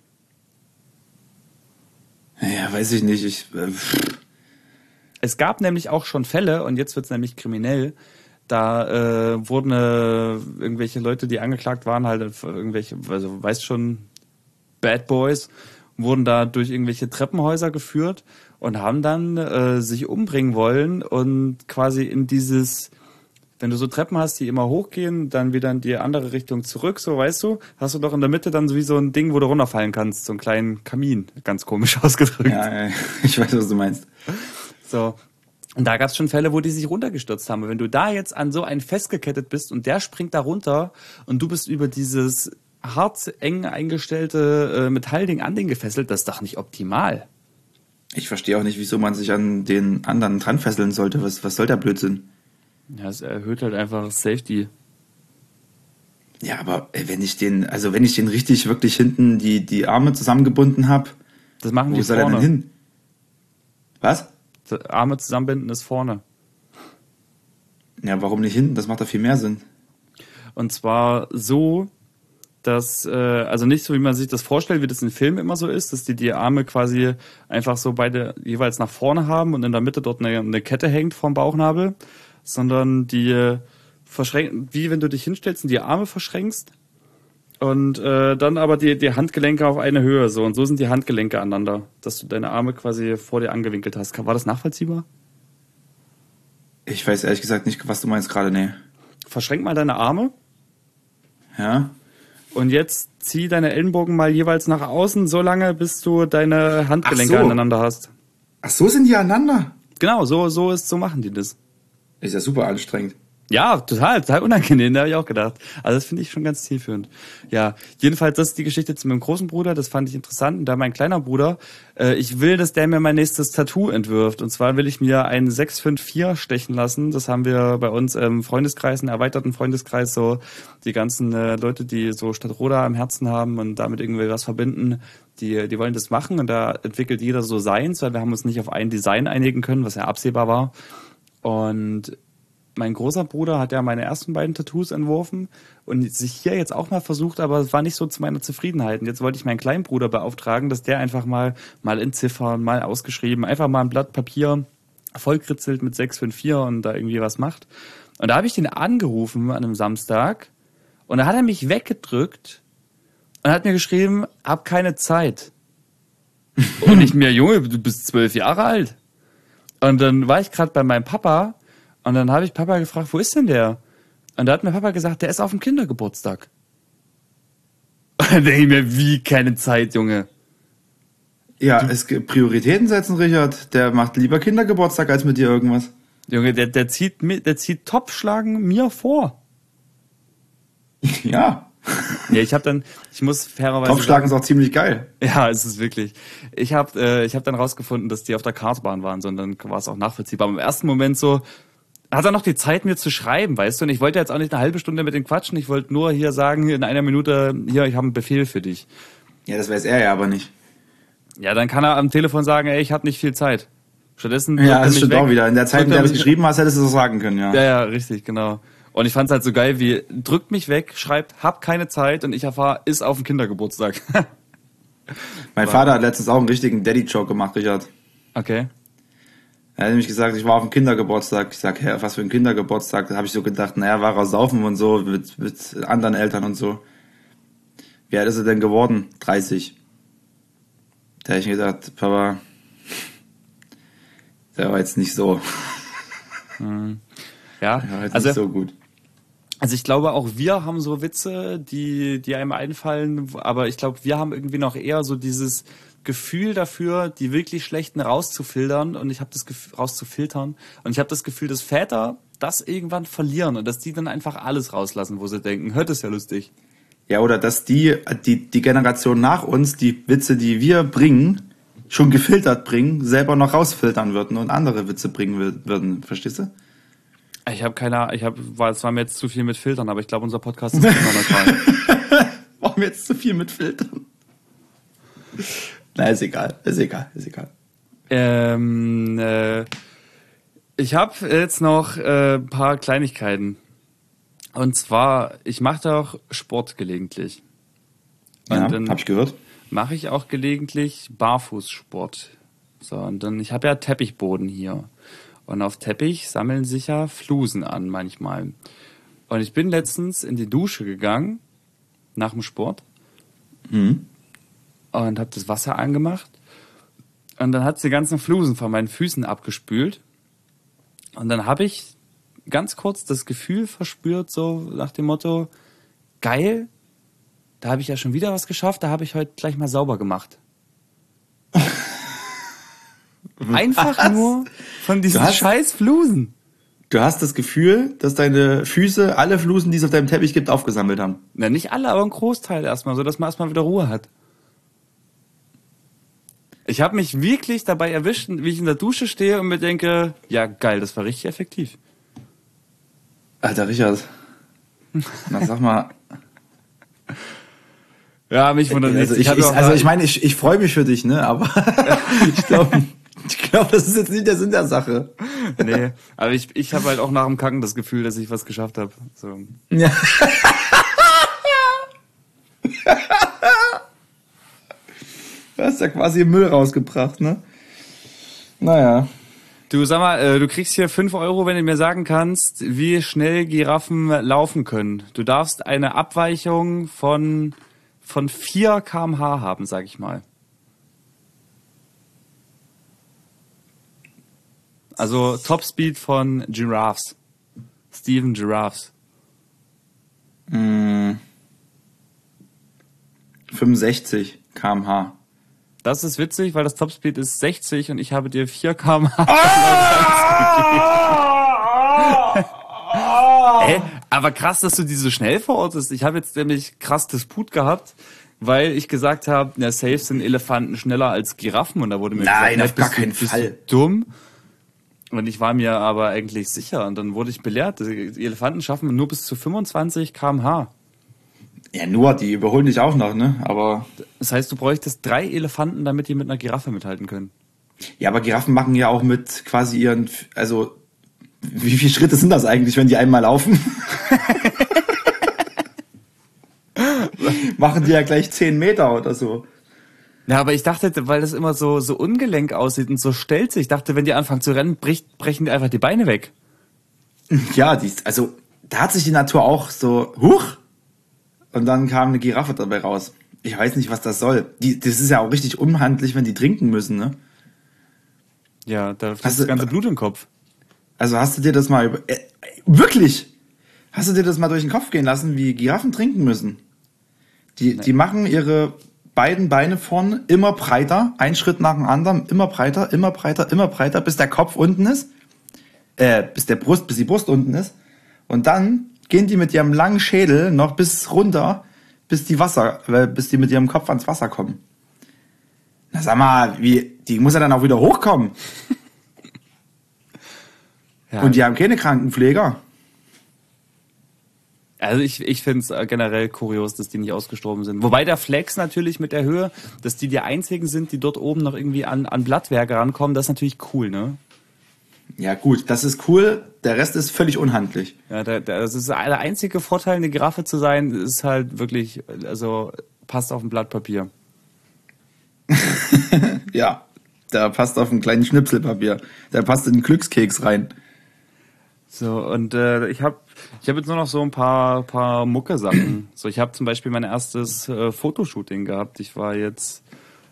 Ja, weiß ich nicht. Ich, äh, Es gab nämlich auch schon Fälle, und jetzt wird's nämlich kriminell, da äh, wurden äh, irgendwelche Leute, die angeklagt waren, halt irgendwelche, also weißt schon, Bad Boys, wurden da durch irgendwelche Treppenhäuser geführt und haben dann äh, sich umbringen wollen und quasi in dieses, wenn du so Treppen hast, die immer hochgehen, dann wieder in die andere Richtung zurück, so weißt du, hast du doch in der Mitte dann so wie so ein Ding, wo du runterfallen kannst, so einen kleinen Kamin, ganz komisch ausgedrückt. ja, ich weiß, was du meinst. So. Und da gab es schon Fälle, wo die sich runtergestürzt haben. Und wenn du da jetzt an so einen festgekettet bist und der springt da runter und du bist über dieses hart eng eingestellte äh, Metallding an den gefesselt, das ist doch nicht optimal. Ich verstehe auch nicht, wieso man sich an den anderen dran fesseln sollte. Was, was soll der Blödsinn? Ja, es erhöht halt einfach Safety. Ja, aber ey, wenn ich den, also wenn ich den richtig wirklich hinten die, die Arme zusammengebunden habe, Das machen wo die soll vorne. er denn hin? Was? Arme zusammenbinden ist vorne. Ja, warum nicht hinten? Das macht doch viel mehr Sinn. Und zwar so, dass, äh, also nicht so, wie man sich das vorstellt, wie das in Filmen immer so ist, dass die die Arme quasi einfach so beide jeweils nach vorne haben und in der Mitte dort eine, eine Kette hängt vom Bauchnabel, sondern die verschränken, wie wenn du dich hinstellst und die Arme verschränkst und äh, dann aber die, die Handgelenke auf eine Höhe, so, und so sind die Handgelenke aneinander, dass du deine Arme quasi vor dir angewinkelt hast. War das nachvollziehbar? Ich weiß ehrlich gesagt nicht, was du meinst gerade, nee. Verschränk mal deine Arme. Ja? Und jetzt zieh deine Ellenbogen mal jeweils nach außen, so lange, bis du deine Handgelenke Ach so. aneinander hast. Ach, so sind die aneinander? Genau, so, so ist, so machen die das. Ist ja super anstrengend. Ja, total, total unangenehm, da habe ich auch gedacht. Also das finde ich schon ganz zielführend. Ja, jedenfalls, das ist die Geschichte zu meinem großen Bruder, das fand ich interessant. Und da mein kleiner Bruder, äh, ich will, dass der mir mein nächstes Tattoo entwirft. Und zwar will ich mir ein sechs fünf vier stechen lassen. Das haben wir bei uns im Freundeskreis, einen erweiterten Freundeskreis, so die ganzen äh, Leute, die so Stadtroda am Herzen haben und damit irgendwie was verbinden, die die wollen das machen. Und da entwickelt jeder so seins, weil wir haben uns nicht auf ein Design einigen können, was ja absehbar war. Und mein großer Bruder hat ja meine ersten beiden Tattoos entworfen und sich hier jetzt auch mal versucht, aber es war nicht so zu meiner Zufriedenheit. Und jetzt wollte ich meinen kleinen Bruder beauftragen, dass der einfach mal mal in Ziffern, mal ausgeschrieben, einfach mal ein Blatt Papier vollkritzelt mit sechs fünf vier und da irgendwie was macht. Und da habe ich den angerufen an einem Samstag und da hat er mich weggedrückt und hat mir geschrieben, hab keine Zeit. Und ich mir, Junge, du bist zwölf Jahre alt. Und dann war ich gerade bei meinem Papa. Und dann habe ich Papa gefragt, wo ist denn der? Und da hat mein Papa gesagt, der ist auf dem Kindergeburtstag. Und dann denke ich mir, wie keine Zeit, Junge. Ja, du, es gibt Prioritäten setzen, Richard. Der macht lieber Kindergeburtstag als mit dir irgendwas. Junge, der, der zieht der zieht Topfschlagen mir vor. Ja. Ja, ich habe dann, ich muss fairerweise Topfschlagen sagen, ist auch ziemlich geil. Ja, es ist wirklich. Ich habe äh, ich habe dann rausgefunden, dass die auf der Kartbahn waren, sondern war es auch nachvollziehbar. Aber im ersten Moment so, hat er noch die Zeit, mir zu schreiben, weißt du? Und ich wollte jetzt auch nicht eine halbe Stunde mit dem quatschen. Ich wollte nur hier sagen, in einer Minute, hier, ich habe einen Befehl für dich. Ja, das weiß er ja aber nicht. Ja, dann kann er am Telefon sagen, ey, ich habe nicht viel Zeit. Stattdessen ja, das stimmt auch wieder. In der Zeit, in der du es geschrieben hast, hättest du es auch sagen können, ja. Ja, ja, richtig, genau. Und ich fand's halt so geil, wie drückt mich weg, schreibt, hab keine Zeit und ich erfahre, ist auf dem Kindergeburtstag. Mein Vater hat letztens auch einen richtigen Daddy-Joke gemacht, Richard. Okay. Er hat nämlich gesagt, ich war auf dem Kindergeburtstag. Ich sag, hä, was für ein Kindergeburtstag? Da habe ich so gedacht, naja, war er saufen und so, mit, mit anderen Eltern und so. Wie alt ist er denn geworden? dreißig. Da habe ich mir gedacht, Papa, der war jetzt nicht so. Mhm. Ja, der war jetzt also, nicht so gut. Also ich glaube, auch wir haben so Witze, die, die einem einfallen, aber ich glaube, wir haben irgendwie noch eher so dieses Gefühl dafür, die wirklich schlechten rauszufiltern und ich habe das Gefühl, rauszufiltern und ich habe das Gefühl, dass Väter das irgendwann verlieren und dass die dann einfach alles rauslassen, wo sie denken, hört es ja lustig. Ja, oder dass die, die, die Generation nach uns, die Witze, die wir bringen, schon gefiltert bringen, selber noch rausfiltern würden und andere Witze bringen würden. Verstehst du? Ich habe keine Ahnung, ich habe, es war mir jetzt zu viel mit Filtern, aber ich glaube, unser Podcast ist immer neutral. War mir jetzt zu viel mit Filtern? Na, ist egal, ist egal, ist egal. Ähm, äh, ich habe jetzt noch äh, ein paar Kleinigkeiten. Und zwar, ich mache doch Sport gelegentlich. Und ja, dann hab ich gehört. Mache ich auch gelegentlich Barfußsport. So, und dann, ich habe ja Teppichboden hier. Und auf Teppich sammeln sich ja Flusen an manchmal. Und ich bin letztens in die Dusche gegangen, nach dem Sport. Mhm. Und habe das Wasser angemacht. Und dann hat die ganzen Flusen von meinen Füßen abgespült. Und dann habe ich ganz kurz das Gefühl verspürt, so nach dem Motto, geil, da habe ich ja schon wieder was geschafft, da habe ich heute gleich mal sauber gemacht. Einfach was? Nur von diesen hast, scheiß Flusen. Du hast das Gefühl, dass deine Füße alle Flusen, die es auf deinem Teppich gibt, aufgesammelt haben. Na, nicht alle, aber ein Großteil erstmal, so dass man erstmal wieder Ruhe hat. Ich habe mich wirklich dabei erwischt, wie ich in der Dusche stehe und mir denke, ja geil, das war richtig effektiv. Alter Richard, na sag mal. Ja, mich wundert also nicht. Ich, ich, also ich meine, ich, ich freue mich für dich, ne? Aber ich glaube, ich glaube, das ist jetzt nicht der Sinn der Sache. Nee, aber ich, ich habe halt auch nach dem Kacken das Gefühl, dass ich was geschafft habe. So. Ja. Du hast ja quasi Müll rausgebracht, ne? Naja. Du, sag mal, äh, du kriegst hier fünf Euro, wenn du mir sagen kannst, wie schnell Giraffen laufen können. Du darfst eine Abweichung von, von vier Kilometer pro Stunde haben, sag ich mal. Also Topspeed von Giraffes. Steven Giraffes. Mm. fünfundsechzig Kilometer pro Stunde. Das ist witzig, weil das Topspeed ist sechzig und ich habe dir vier Kilometer pro Stunde. Ey, aber krass, dass du die so schnell verortest. Ich habe jetzt nämlich krass Disput gehabt, weil ich gesagt habe, na safe sind Elefanten schneller als Giraffen und da wurde mir Nein, gesagt, auf gar bist keinen du, bist Fall. Du dumm. Und ich war mir aber eigentlich sicher und dann wurde ich belehrt, die Elefanten schaffen nur bis zu fünfundzwanzig Kilometer pro Stunde. Ja, nur, die überholen dich auch noch, ne? Aber. Das heißt, du bräuchtest drei Elefanten, damit die mit einer Giraffe mithalten können. Ja, aber Giraffen machen ja auch mit quasi ihren, also, wie viele Schritte sind das eigentlich, wenn die einmal laufen? Machen die ja gleich zehn Meter oder so. Ja, aber ich dachte, weil das immer so, so ungelenk aussieht und so stelzig, ich dachte, wenn die anfangen zu rennen, bricht, brechen die einfach die Beine weg. Ja, die, also, da hat sich die Natur auch so, huch! Und dann kam eine Giraffe dabei raus. Ich weiß nicht, was das soll. Die, das ist ja auch richtig unhandlich, wenn die trinken müssen, ne? Ja, da ist das ganze Blut im Kopf. Also hast du dir das mal über... Äh, wirklich? Hast du dir das mal durch den Kopf gehen lassen, wie Giraffen trinken müssen? Die, die machen ihre beiden Beine vorne immer breiter, ein Schritt nach dem anderen, immer breiter, immer breiter, immer breiter, bis der Kopf unten ist, äh, bis der Brust, bis die Brust unten ist. Und dann gehen die mit ihrem langen Schädel noch bis runter, bis die Wasser, äh, bis die mit ihrem Kopf ans Wasser kommen. Na sag mal, wie, die muss ja dann auch wieder hochkommen. Ja. Und die haben keine Krankenpfleger. Also ich, ich finde es generell kurios, dass die nicht ausgestorben sind. Wobei der Flex natürlich mit der Höhe, dass die die einzigen sind, die dort oben noch irgendwie an, an Blattwerke rankommen, das ist natürlich cool, ne? Ja gut, das ist cool, der Rest ist völlig unhandlich. Ja, der, der, das ist der einzige Vorteil, eine Giraffe zu sein, ist halt wirklich, also passt auf ein Blatt Papier. Ja, der passt auf ein kleines Schnipselpapier. Der passt in den Glückskeks rein. So, und äh, ich habe ich hab jetzt nur noch so ein paar paar Mucke-Sachen. So, ich habe zum Beispiel mein erstes äh, Fotoshooting gehabt. Ich war jetzt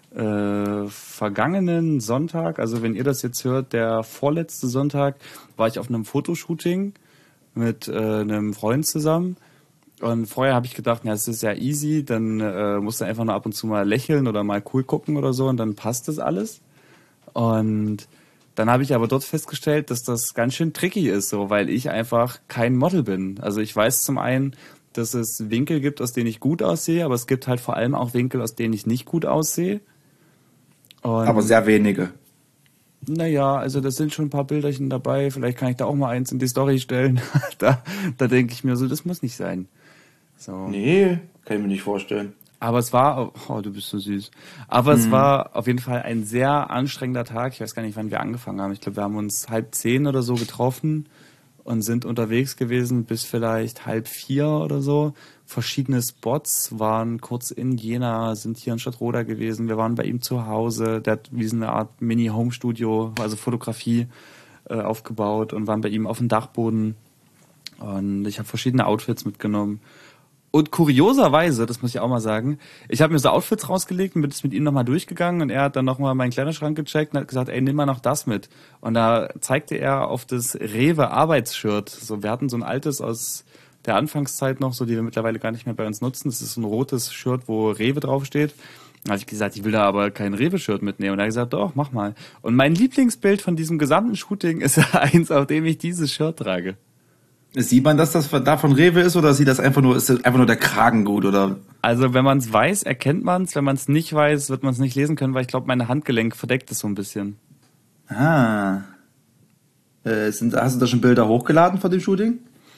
äh, vergangenen Sonntag, also wenn ihr das jetzt hört, der vorletzte Sonntag, war ich auf einem Fotoshooting mit äh, einem Freund zusammen. Und vorher habe ich gedacht, ja, es ist ja easy, dann äh, musst du einfach nur ab und zu mal lächeln oder mal cool gucken oder so und dann passt das alles. Und dann habe ich aber dort festgestellt, dass das ganz schön tricky ist, so, weil ich einfach kein Model bin. Also ich weiß zum einen, dass es Winkel gibt, aus denen ich gut aussehe, aber es gibt halt vor allem auch Winkel, aus denen ich nicht gut aussehe. Und aber sehr wenige. Naja, also das sind schon ein paar Bilderchen dabei. Vielleicht kann ich da auch mal eins in die Story stellen. da da denke ich mir so, das muss nicht sein. So. Nee, kann ich mir nicht vorstellen. Aber es war, oh, du bist so süß. Aber mhm. es war auf jeden Fall ein sehr anstrengender Tag. Ich weiß gar nicht, wann wir angefangen haben. Ich glaube, wir haben uns halb zehn oder so getroffen und sind unterwegs gewesen bis vielleicht halb vier oder so. Verschiedene Spots, waren kurz in Jena, sind hier in Stadtroda gewesen. Wir waren bei ihm zu Hause. Der hat wie so eine Art Mini-Home-Studio, also Fotografie, äh, aufgebaut und waren bei ihm auf dem Dachboden. Und ich habe verschiedene Outfits mitgenommen. Und kurioserweise, das muss ich auch mal sagen, ich habe mir so Outfits rausgelegt und bin das mit ihm nochmal durchgegangen und er hat dann nochmal meinen Kleiderschrank gecheckt und hat gesagt, ey, nimm mal noch das mit. Und da zeigte er auf das Rewe Arbeitsshirt. So, wir hatten so ein altes aus der Anfangszeit noch, so die wir mittlerweile gar nicht mehr bei uns nutzen. Das ist so ein rotes Shirt, wo Rewe draufsteht. Da habe ich gesagt, ich will da aber kein Rewe-Shirt mitnehmen. Und er hat gesagt, doch, mach mal. Und mein Lieblingsbild von diesem gesamten Shooting ist eins, auf dem ich dieses Shirt trage. Sieht man, dass das da von Rewe ist oder sieht das einfach nur, ist das einfach nur der Kragen gut oder? Also wenn man es weiß, erkennt man es. Wenn man es nicht weiß, wird man es nicht lesen können, weil ich glaube, meine Handgelenk verdeckt es so ein bisschen. Ah. Äh, sind, hast du da schon Bilder hochgeladen von dem Shooting?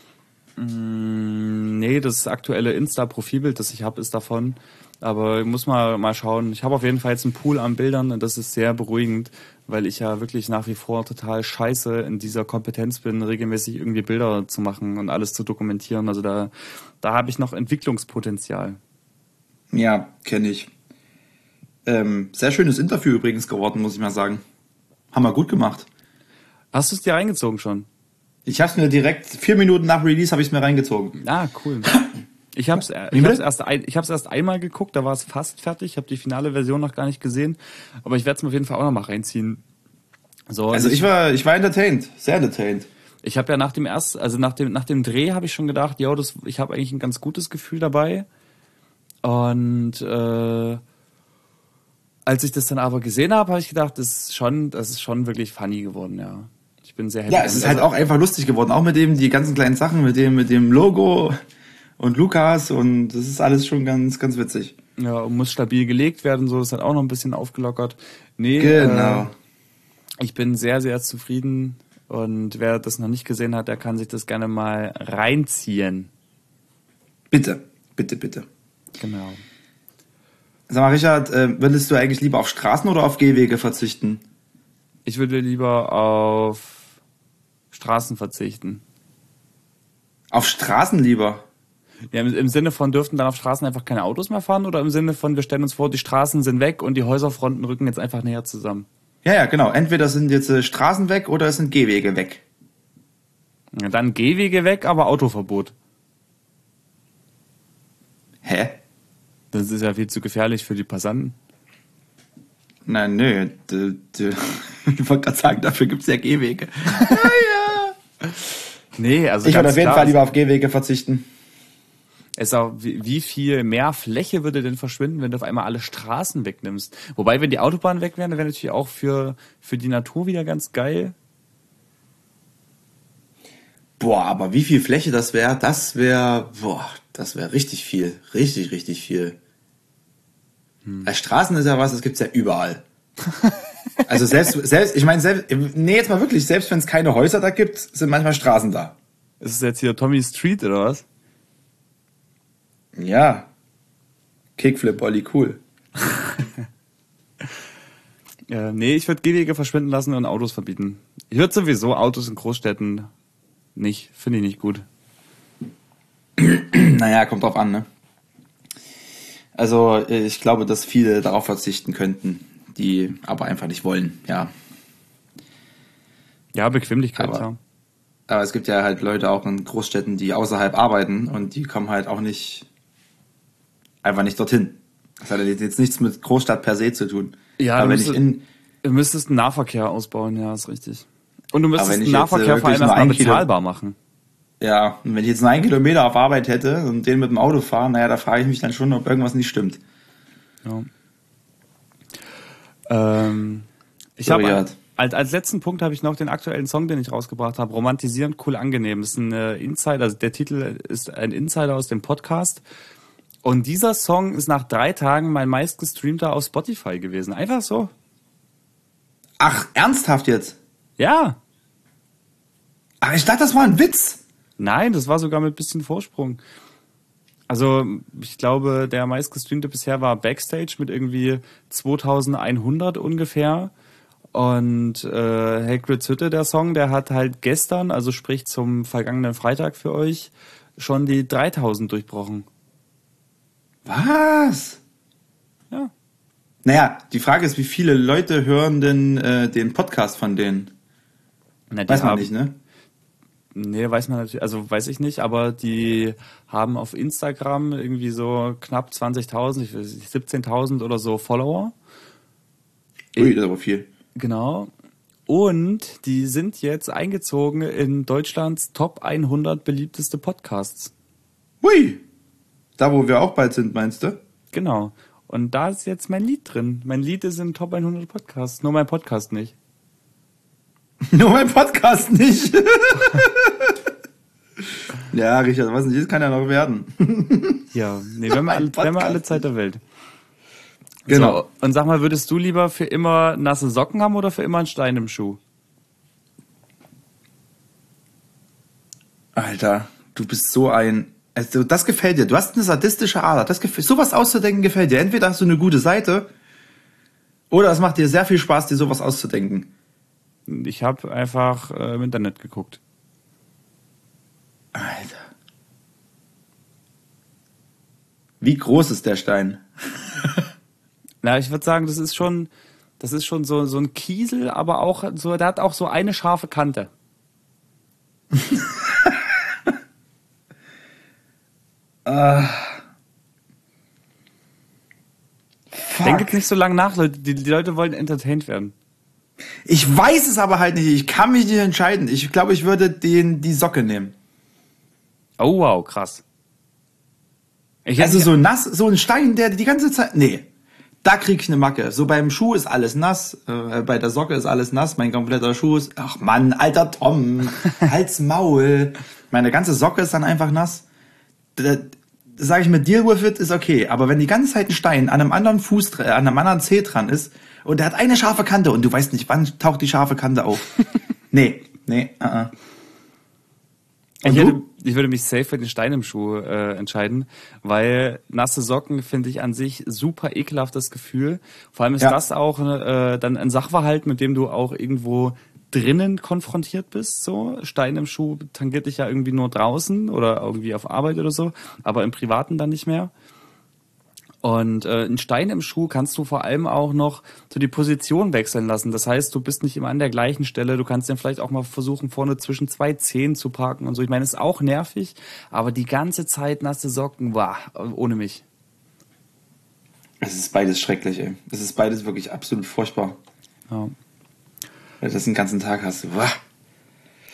Mm, nee, das aktuelle Insta-Profilbild, das ich habe, ist davon. Aber ich muss mal, mal schauen. Ich habe auf jeden Fall jetzt einen Pool an Bildern und das ist sehr beruhigend, weil ich ja wirklich nach wie vor total scheiße in dieser Kompetenz bin, regelmäßig irgendwie Bilder zu machen und alles zu dokumentieren. Also da, da habe ich noch Entwicklungspotenzial. Ja, kenne ich. Ähm, sehr schönes Interview übrigens geworden, muss ich mal sagen. Haben wir gut gemacht. Hast du es dir reingezogen schon? Ich habe es mir direkt, vier Minuten nach Release habe ich es mir reingezogen. Ah, cool. Ich habe es ich hab's erst, ein, ich hab's erst einmal geguckt, da war es fast fertig. Ich habe die finale Version noch gar nicht gesehen, aber ich werde es mir auf jeden Fall auch noch mal reinziehen. So, also ich, ich war ich war entertained, sehr entertained. Ich habe ja nach dem erst, also nach dem nach dem Dreh habe ich schon gedacht, ja, das ich habe eigentlich ein ganz gutes Gefühl dabei. Und äh, als ich das dann aber gesehen habe, habe ich gedacht, das ist schon, das ist schon wirklich funny geworden, ja. Ich bin sehr happy. Ja, es ist halt auch einfach lustig geworden, auch mit dem die ganzen kleinen Sachen, mit dem mit dem Logo und Lukas und das ist alles schon ganz, ganz witzig. Ja, und muss stabil gelegt werden, so, das hat auch noch ein bisschen aufgelockert. Nee, genau. Äh, ich bin sehr, sehr zufrieden und wer das noch nicht gesehen hat, der kann sich das gerne mal reinziehen. Bitte, bitte, bitte. Genau. Sag mal, Richard, äh, würdest du eigentlich lieber auf Straßen oder auf Gehwege verzichten? Ich würde lieber auf Straßen verzichten. Auf Straßen lieber? Ja, im, im Sinne von, dürften dann auf Straßen einfach keine Autos mehr fahren oder im Sinne von, wir stellen uns vor, die Straßen sind weg und die Häuserfronten rücken jetzt einfach näher zusammen? Ja, ja, genau. Entweder sind jetzt äh, Straßen weg oder es sind Gehwege weg. Ja, dann Gehwege weg, aber Autoverbot. Hä? Das ist ja viel zu gefährlich für die Passanten. Nein, nö. D- d- ich wollte gerade sagen, dafür gibt's ja Gehwege. Ja, ja. Nee, also ich würde ganz auf jeden klar, Fall lieber auf Gehwege verzichten. Es ist auch, wie, wie viel mehr Fläche würde denn verschwinden, wenn du auf einmal alle Straßen wegnimmst? Wobei, wenn die Autobahnen weg wären, dann wäre natürlich auch für, für die Natur wieder ganz geil. Boah, aber wie viel Fläche das wäre, das wäre, boah, das wäre richtig viel. Richtig, richtig viel. Hm. Bei Straßen ist ja was, das gibt's ja überall. Also selbst, selbst, ich meine, selbst, nee, jetzt mal wirklich, selbst wenn es keine Häuser da gibt, sind manchmal Straßen da. Ist es jetzt hier Tommy Street oder was? Ja. Kickflip, Olli, cool. Ja, nee, ich würde Gehwege verschwinden lassen und Autos verbieten. Ich würde sowieso Autos in Großstädten nicht, finde ich nicht gut. Naja, kommt drauf an, ne? Also ich glaube, dass viele darauf verzichten könnten, die aber einfach nicht wollen, ja. Ja, Bequemlichkeit, aber, ja. Aber es gibt ja halt Leute auch in Großstädten, die außerhalb arbeiten und die kommen halt auch nicht, einfach nicht dorthin. Das hat jetzt nichts mit Großstadt per se zu tun. Ja, aber du, wenn müsstest, ich in, du müsstest einen Nahverkehr ausbauen, ja, ist richtig. Und du müsstest den jetzt, Nahverkehr äh, vor allem wirklich nur erstmal ein bezahlbar Kilo- machen. Ja, und wenn ich jetzt nur einen Kilometer auf Arbeit hätte und den mit dem Auto fahre, naja, da frage ich mich dann schon, ob irgendwas nicht stimmt. Ja. Ähm, ich So, habe ja. als, als letzten Punkt habe ich noch den aktuellen Song, den ich rausgebracht habe, Romantisierend, cool, angenehm. Das ist ein äh, Insider, also der Titel ist ein Insider aus dem Podcast. Und dieser Song ist nach drei Tagen mein meistgestreamter auf Spotify gewesen. Einfach so. Ach, ernsthaft jetzt? Ja. Ach, ich dachte, das war ein Witz. Nein, das war sogar mit bisschen Vorsprung. Also ich glaube, der meistgestreamte bisher war Backstage mit irgendwie zweitausendeinhundert ungefähr. Und äh, Hagrid's Hütte, der Song, der hat halt gestern, also sprich zum vergangenen Freitag für euch, schon die dreitausend durchbrochen. Was? Ja. Naja, die Frage ist, wie viele Leute hören denn äh, den Podcast von denen? Na, die Weiß man haben, nicht, ne? Nee, weiß man natürlich, also weiß ich nicht, aber die haben auf Instagram irgendwie so knapp zwanzigtausend, ich weiß nicht, siebzehntausend oder so Follower. Ui, das ist aber viel. Genau. Und die sind jetzt eingezogen in Deutschlands Top hundert beliebteste Podcasts. Hui! Da, wo wir auch bald sind, meinst du? Genau. Und da ist jetzt mein Lied drin. Mein Lied ist im Top hundert Podcasts, nur mein Podcast nicht. Nur mein Podcast nicht. Ja, Richard, was nicht ist, kann ja noch werden. Ja, nee, wir haben, alle, wir haben alle Zeit der Welt. Genau. So, und sag mal, würdest du lieber für immer nasse Socken haben oder für immer einen Stein im Schuh? Alter, du bist so ein... Also das gefällt dir. Du hast eine sadistische Ader. Das gefällt, sowas auszudenken gefällt dir. Entweder hast du eine gute Seite oder es macht dir sehr viel Spaß, dir sowas auszudenken. Ich habe einfach äh, im Internet geguckt. Alter. Wie groß ist der Stein? Na, ich würde sagen, das ist schon, das ist schon so, so ein Kiesel, aber auch so, der hat auch so eine scharfe Kante. uh, Denk jetzt nicht so lange nach, Leute. Die, die Leute wollen entertained werden. Ich weiß es aber halt nicht. Ich kann mich nicht entscheiden. Ich glaube, ich würde den die Socke nehmen. Oh wow, krass. Ich Also hätte- so nass, so ein Stein, der die ganze Zeit... Nee, da krieg ich eine Macke. So beim Schuh ist alles nass, äh, bei der Socke ist alles nass, mein kompletter Schuh ist... Ach Mann, alter Tom, halt's Maul. Meine ganze Socke ist dann einfach nass. Da, sag ich mir, deal with it ist okay. Aber wenn die ganze Zeit ein Stein an einem anderen Fuß, dr- an einem anderen Zeh dran ist und der hat eine scharfe Kante und du weißt nicht, wann taucht die scharfe Kante auf. Nee, nee, uh -uh. Und Ich, hätte, du? ich würde mich safe für den Stein im Schuh äh, entscheiden, weil nasse Socken finde ich an sich super ekelhaftes Gefühl. Vor allem ist Ja. das auch äh, dann ein Sachverhalt, mit dem du auch irgendwo drinnen konfrontiert bist. So Stein im Schuh tangiert dich ja irgendwie nur draußen oder irgendwie auf Arbeit oder so, aber im Privaten dann nicht mehr. Und äh, einen Stein im Schuh kannst du vor allem auch noch so die Position wechseln lassen. Das heißt, du bist nicht immer an der gleichen Stelle. Du kannst den vielleicht auch mal versuchen, vorne zwischen zwei Zehen zu parken und so. Ich meine, ist auch nervig, aber die ganze Zeit nasse Socken, wow, ohne mich. Es ist beides schrecklich, ey. Es ist beides wirklich absolut furchtbar. Ja. Weil du das den ganzen Tag hast. Wah.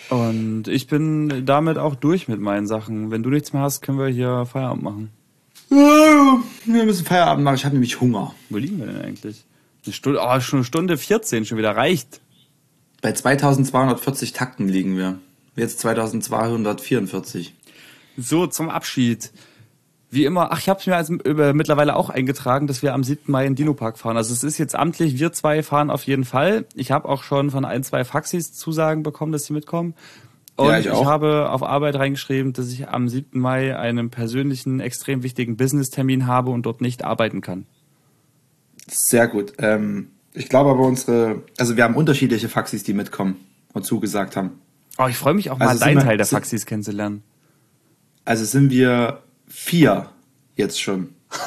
Und ich bin damit auch durch mit meinen Sachen. Wenn du nichts mehr hast, können wir hier Feierabend machen. Wir müssen Feierabend machen, ich habe nämlich Hunger. Wo liegen wir denn eigentlich? Eine Stunde, oh, schon eine Stunde vierzehn, schon wieder reicht. Bei zweitausendzweihundertvierzig Takten liegen wir. Jetzt zweitausendzweihundertvierundvierzig. So, zum Abschied. Wie immer, ach, ich habe es mir also über, mittlerweile auch eingetragen, dass wir am siebten Mai in Dino-Park fahren. Also es ist jetzt amtlich, wir zwei fahren auf jeden Fall. Ich habe auch schon von ein, zwei Faxis Zusagen bekommen, dass sie mitkommen. Und ja, ich, ich habe auf Arbeit reingeschrieben, dass ich am siebten Mai einen persönlichen, extrem wichtigen Business-Termin habe und dort nicht arbeiten kann. Sehr gut. Ähm, ich glaube aber unsere, also wir haben unterschiedliche Faxis, die mitkommen und zugesagt haben. Oh, ich freue mich auch also mal, deinen Teil der Faxis kennenzulernen. Also sind wir vier jetzt schon.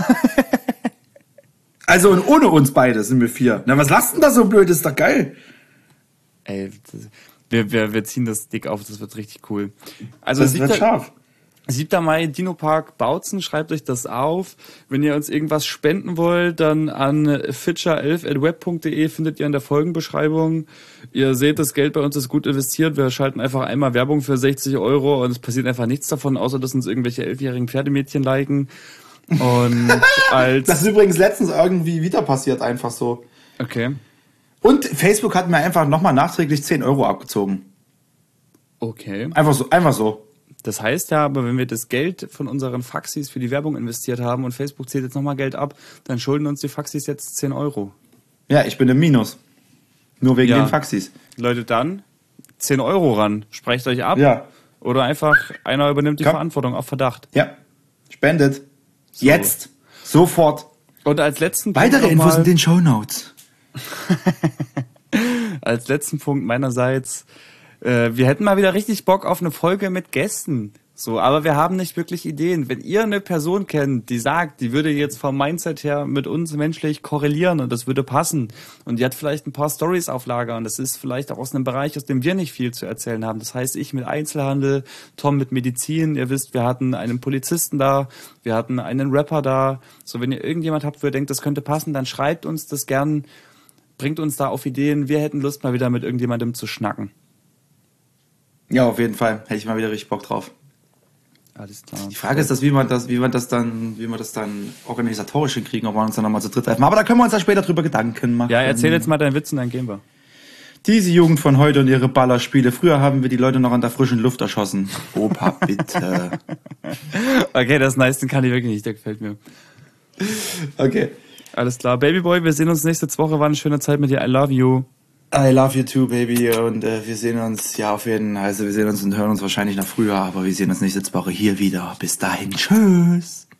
Also und ohne uns beide sind wir vier. Na, was lasst denn da so blöd? Das ist doch geil. Ey, das, wir, wir, wir ziehen das dick auf, das wird richtig cool. Also das wird scharf. siebten Mai, Dino-Park Bautzen, schreibt euch das auf. Wenn ihr uns irgendwas spenden wollt, dann an fitscher elf at web punkt de findet ihr in der Folgenbeschreibung. Ihr seht, das Geld bei uns ist gut investiert. Wir schalten einfach einmal Werbung für sechzig Euro und es passiert einfach nichts davon, außer dass uns irgendwelche elfjährigen Pferdemädchen liken. Und als das ist übrigens letztens irgendwie wieder passiert, einfach so. Okay. Und Facebook hat mir einfach nochmal nachträglich zehn Euro abgezogen. Okay. Einfach so, einfach so. Das heißt ja, aber wenn wir das Geld von unseren Faxis für die Werbung investiert haben und Facebook zählt jetzt nochmal Geld ab, dann schulden uns die Faxis jetzt zehn Euro. Ja, ich bin im Minus. Nur wegen ja. den Faxis. Leute, dann zehn Euro ran. Sprecht euch ab. Ja. Oder einfach einer übernimmt die Komm. Verantwortung auf Verdacht. Ja. Spendet. So. Jetzt. Sofort. Und als letzten Punkt weitere Infos in den Shownotes. Als letzten Punkt meinerseits, äh, wir hätten mal wieder richtig Bock auf eine Folge mit Gästen. So, aber wir haben nicht wirklich Ideen. Wenn ihr eine Person kennt, die sagt, die würde jetzt vom Mindset her mit uns menschlich korrelieren und das würde passen und die hat vielleicht ein paar Storys auf Lager und das ist vielleicht auch aus einem Bereich, aus dem wir nicht viel zu erzählen haben. Das heißt, ich mit Einzelhandel, Tom mit Medizin. Ihr wisst, wir hatten einen Polizisten da, wir hatten einen Rapper da. So, wenn ihr irgendjemand habt, wo ihr denkt, das könnte passen, dann schreibt uns das gern, bringt uns da auf Ideen. Wir hätten Lust, mal wieder mit irgendjemandem zu schnacken. Ja, auf jeden Fall. Hätte ich mal wieder richtig Bock drauf. Alles klar. Die Frage ist, dass, wie man das, wie man das dann, wie man das dann organisatorisch hinkriegen, ob wir uns dann nochmal zu dritt treffen. Aber da können wir uns ja später drüber Gedanken machen. Ja, erzähl jetzt mal deinen Witz und dann gehen wir. Diese Jugend von heute und ihre Ballerspiele. Früher haben wir die Leute noch an der frischen Luft erschossen. Opa, bitte. Okay, das ist nice, den kann ich wirklich nicht, der gefällt mir. Okay. Alles klar. Babyboy, wir sehen uns nächste Woche. War eine schöne Zeit mit dir. I love you. I love you too, baby. Und äh, wir sehen uns, ja, auf jeden Fall, also wir sehen uns und hören uns wahrscheinlich noch früher, aber wir sehen uns nächste Woche hier wieder. Bis dahin, tschüss.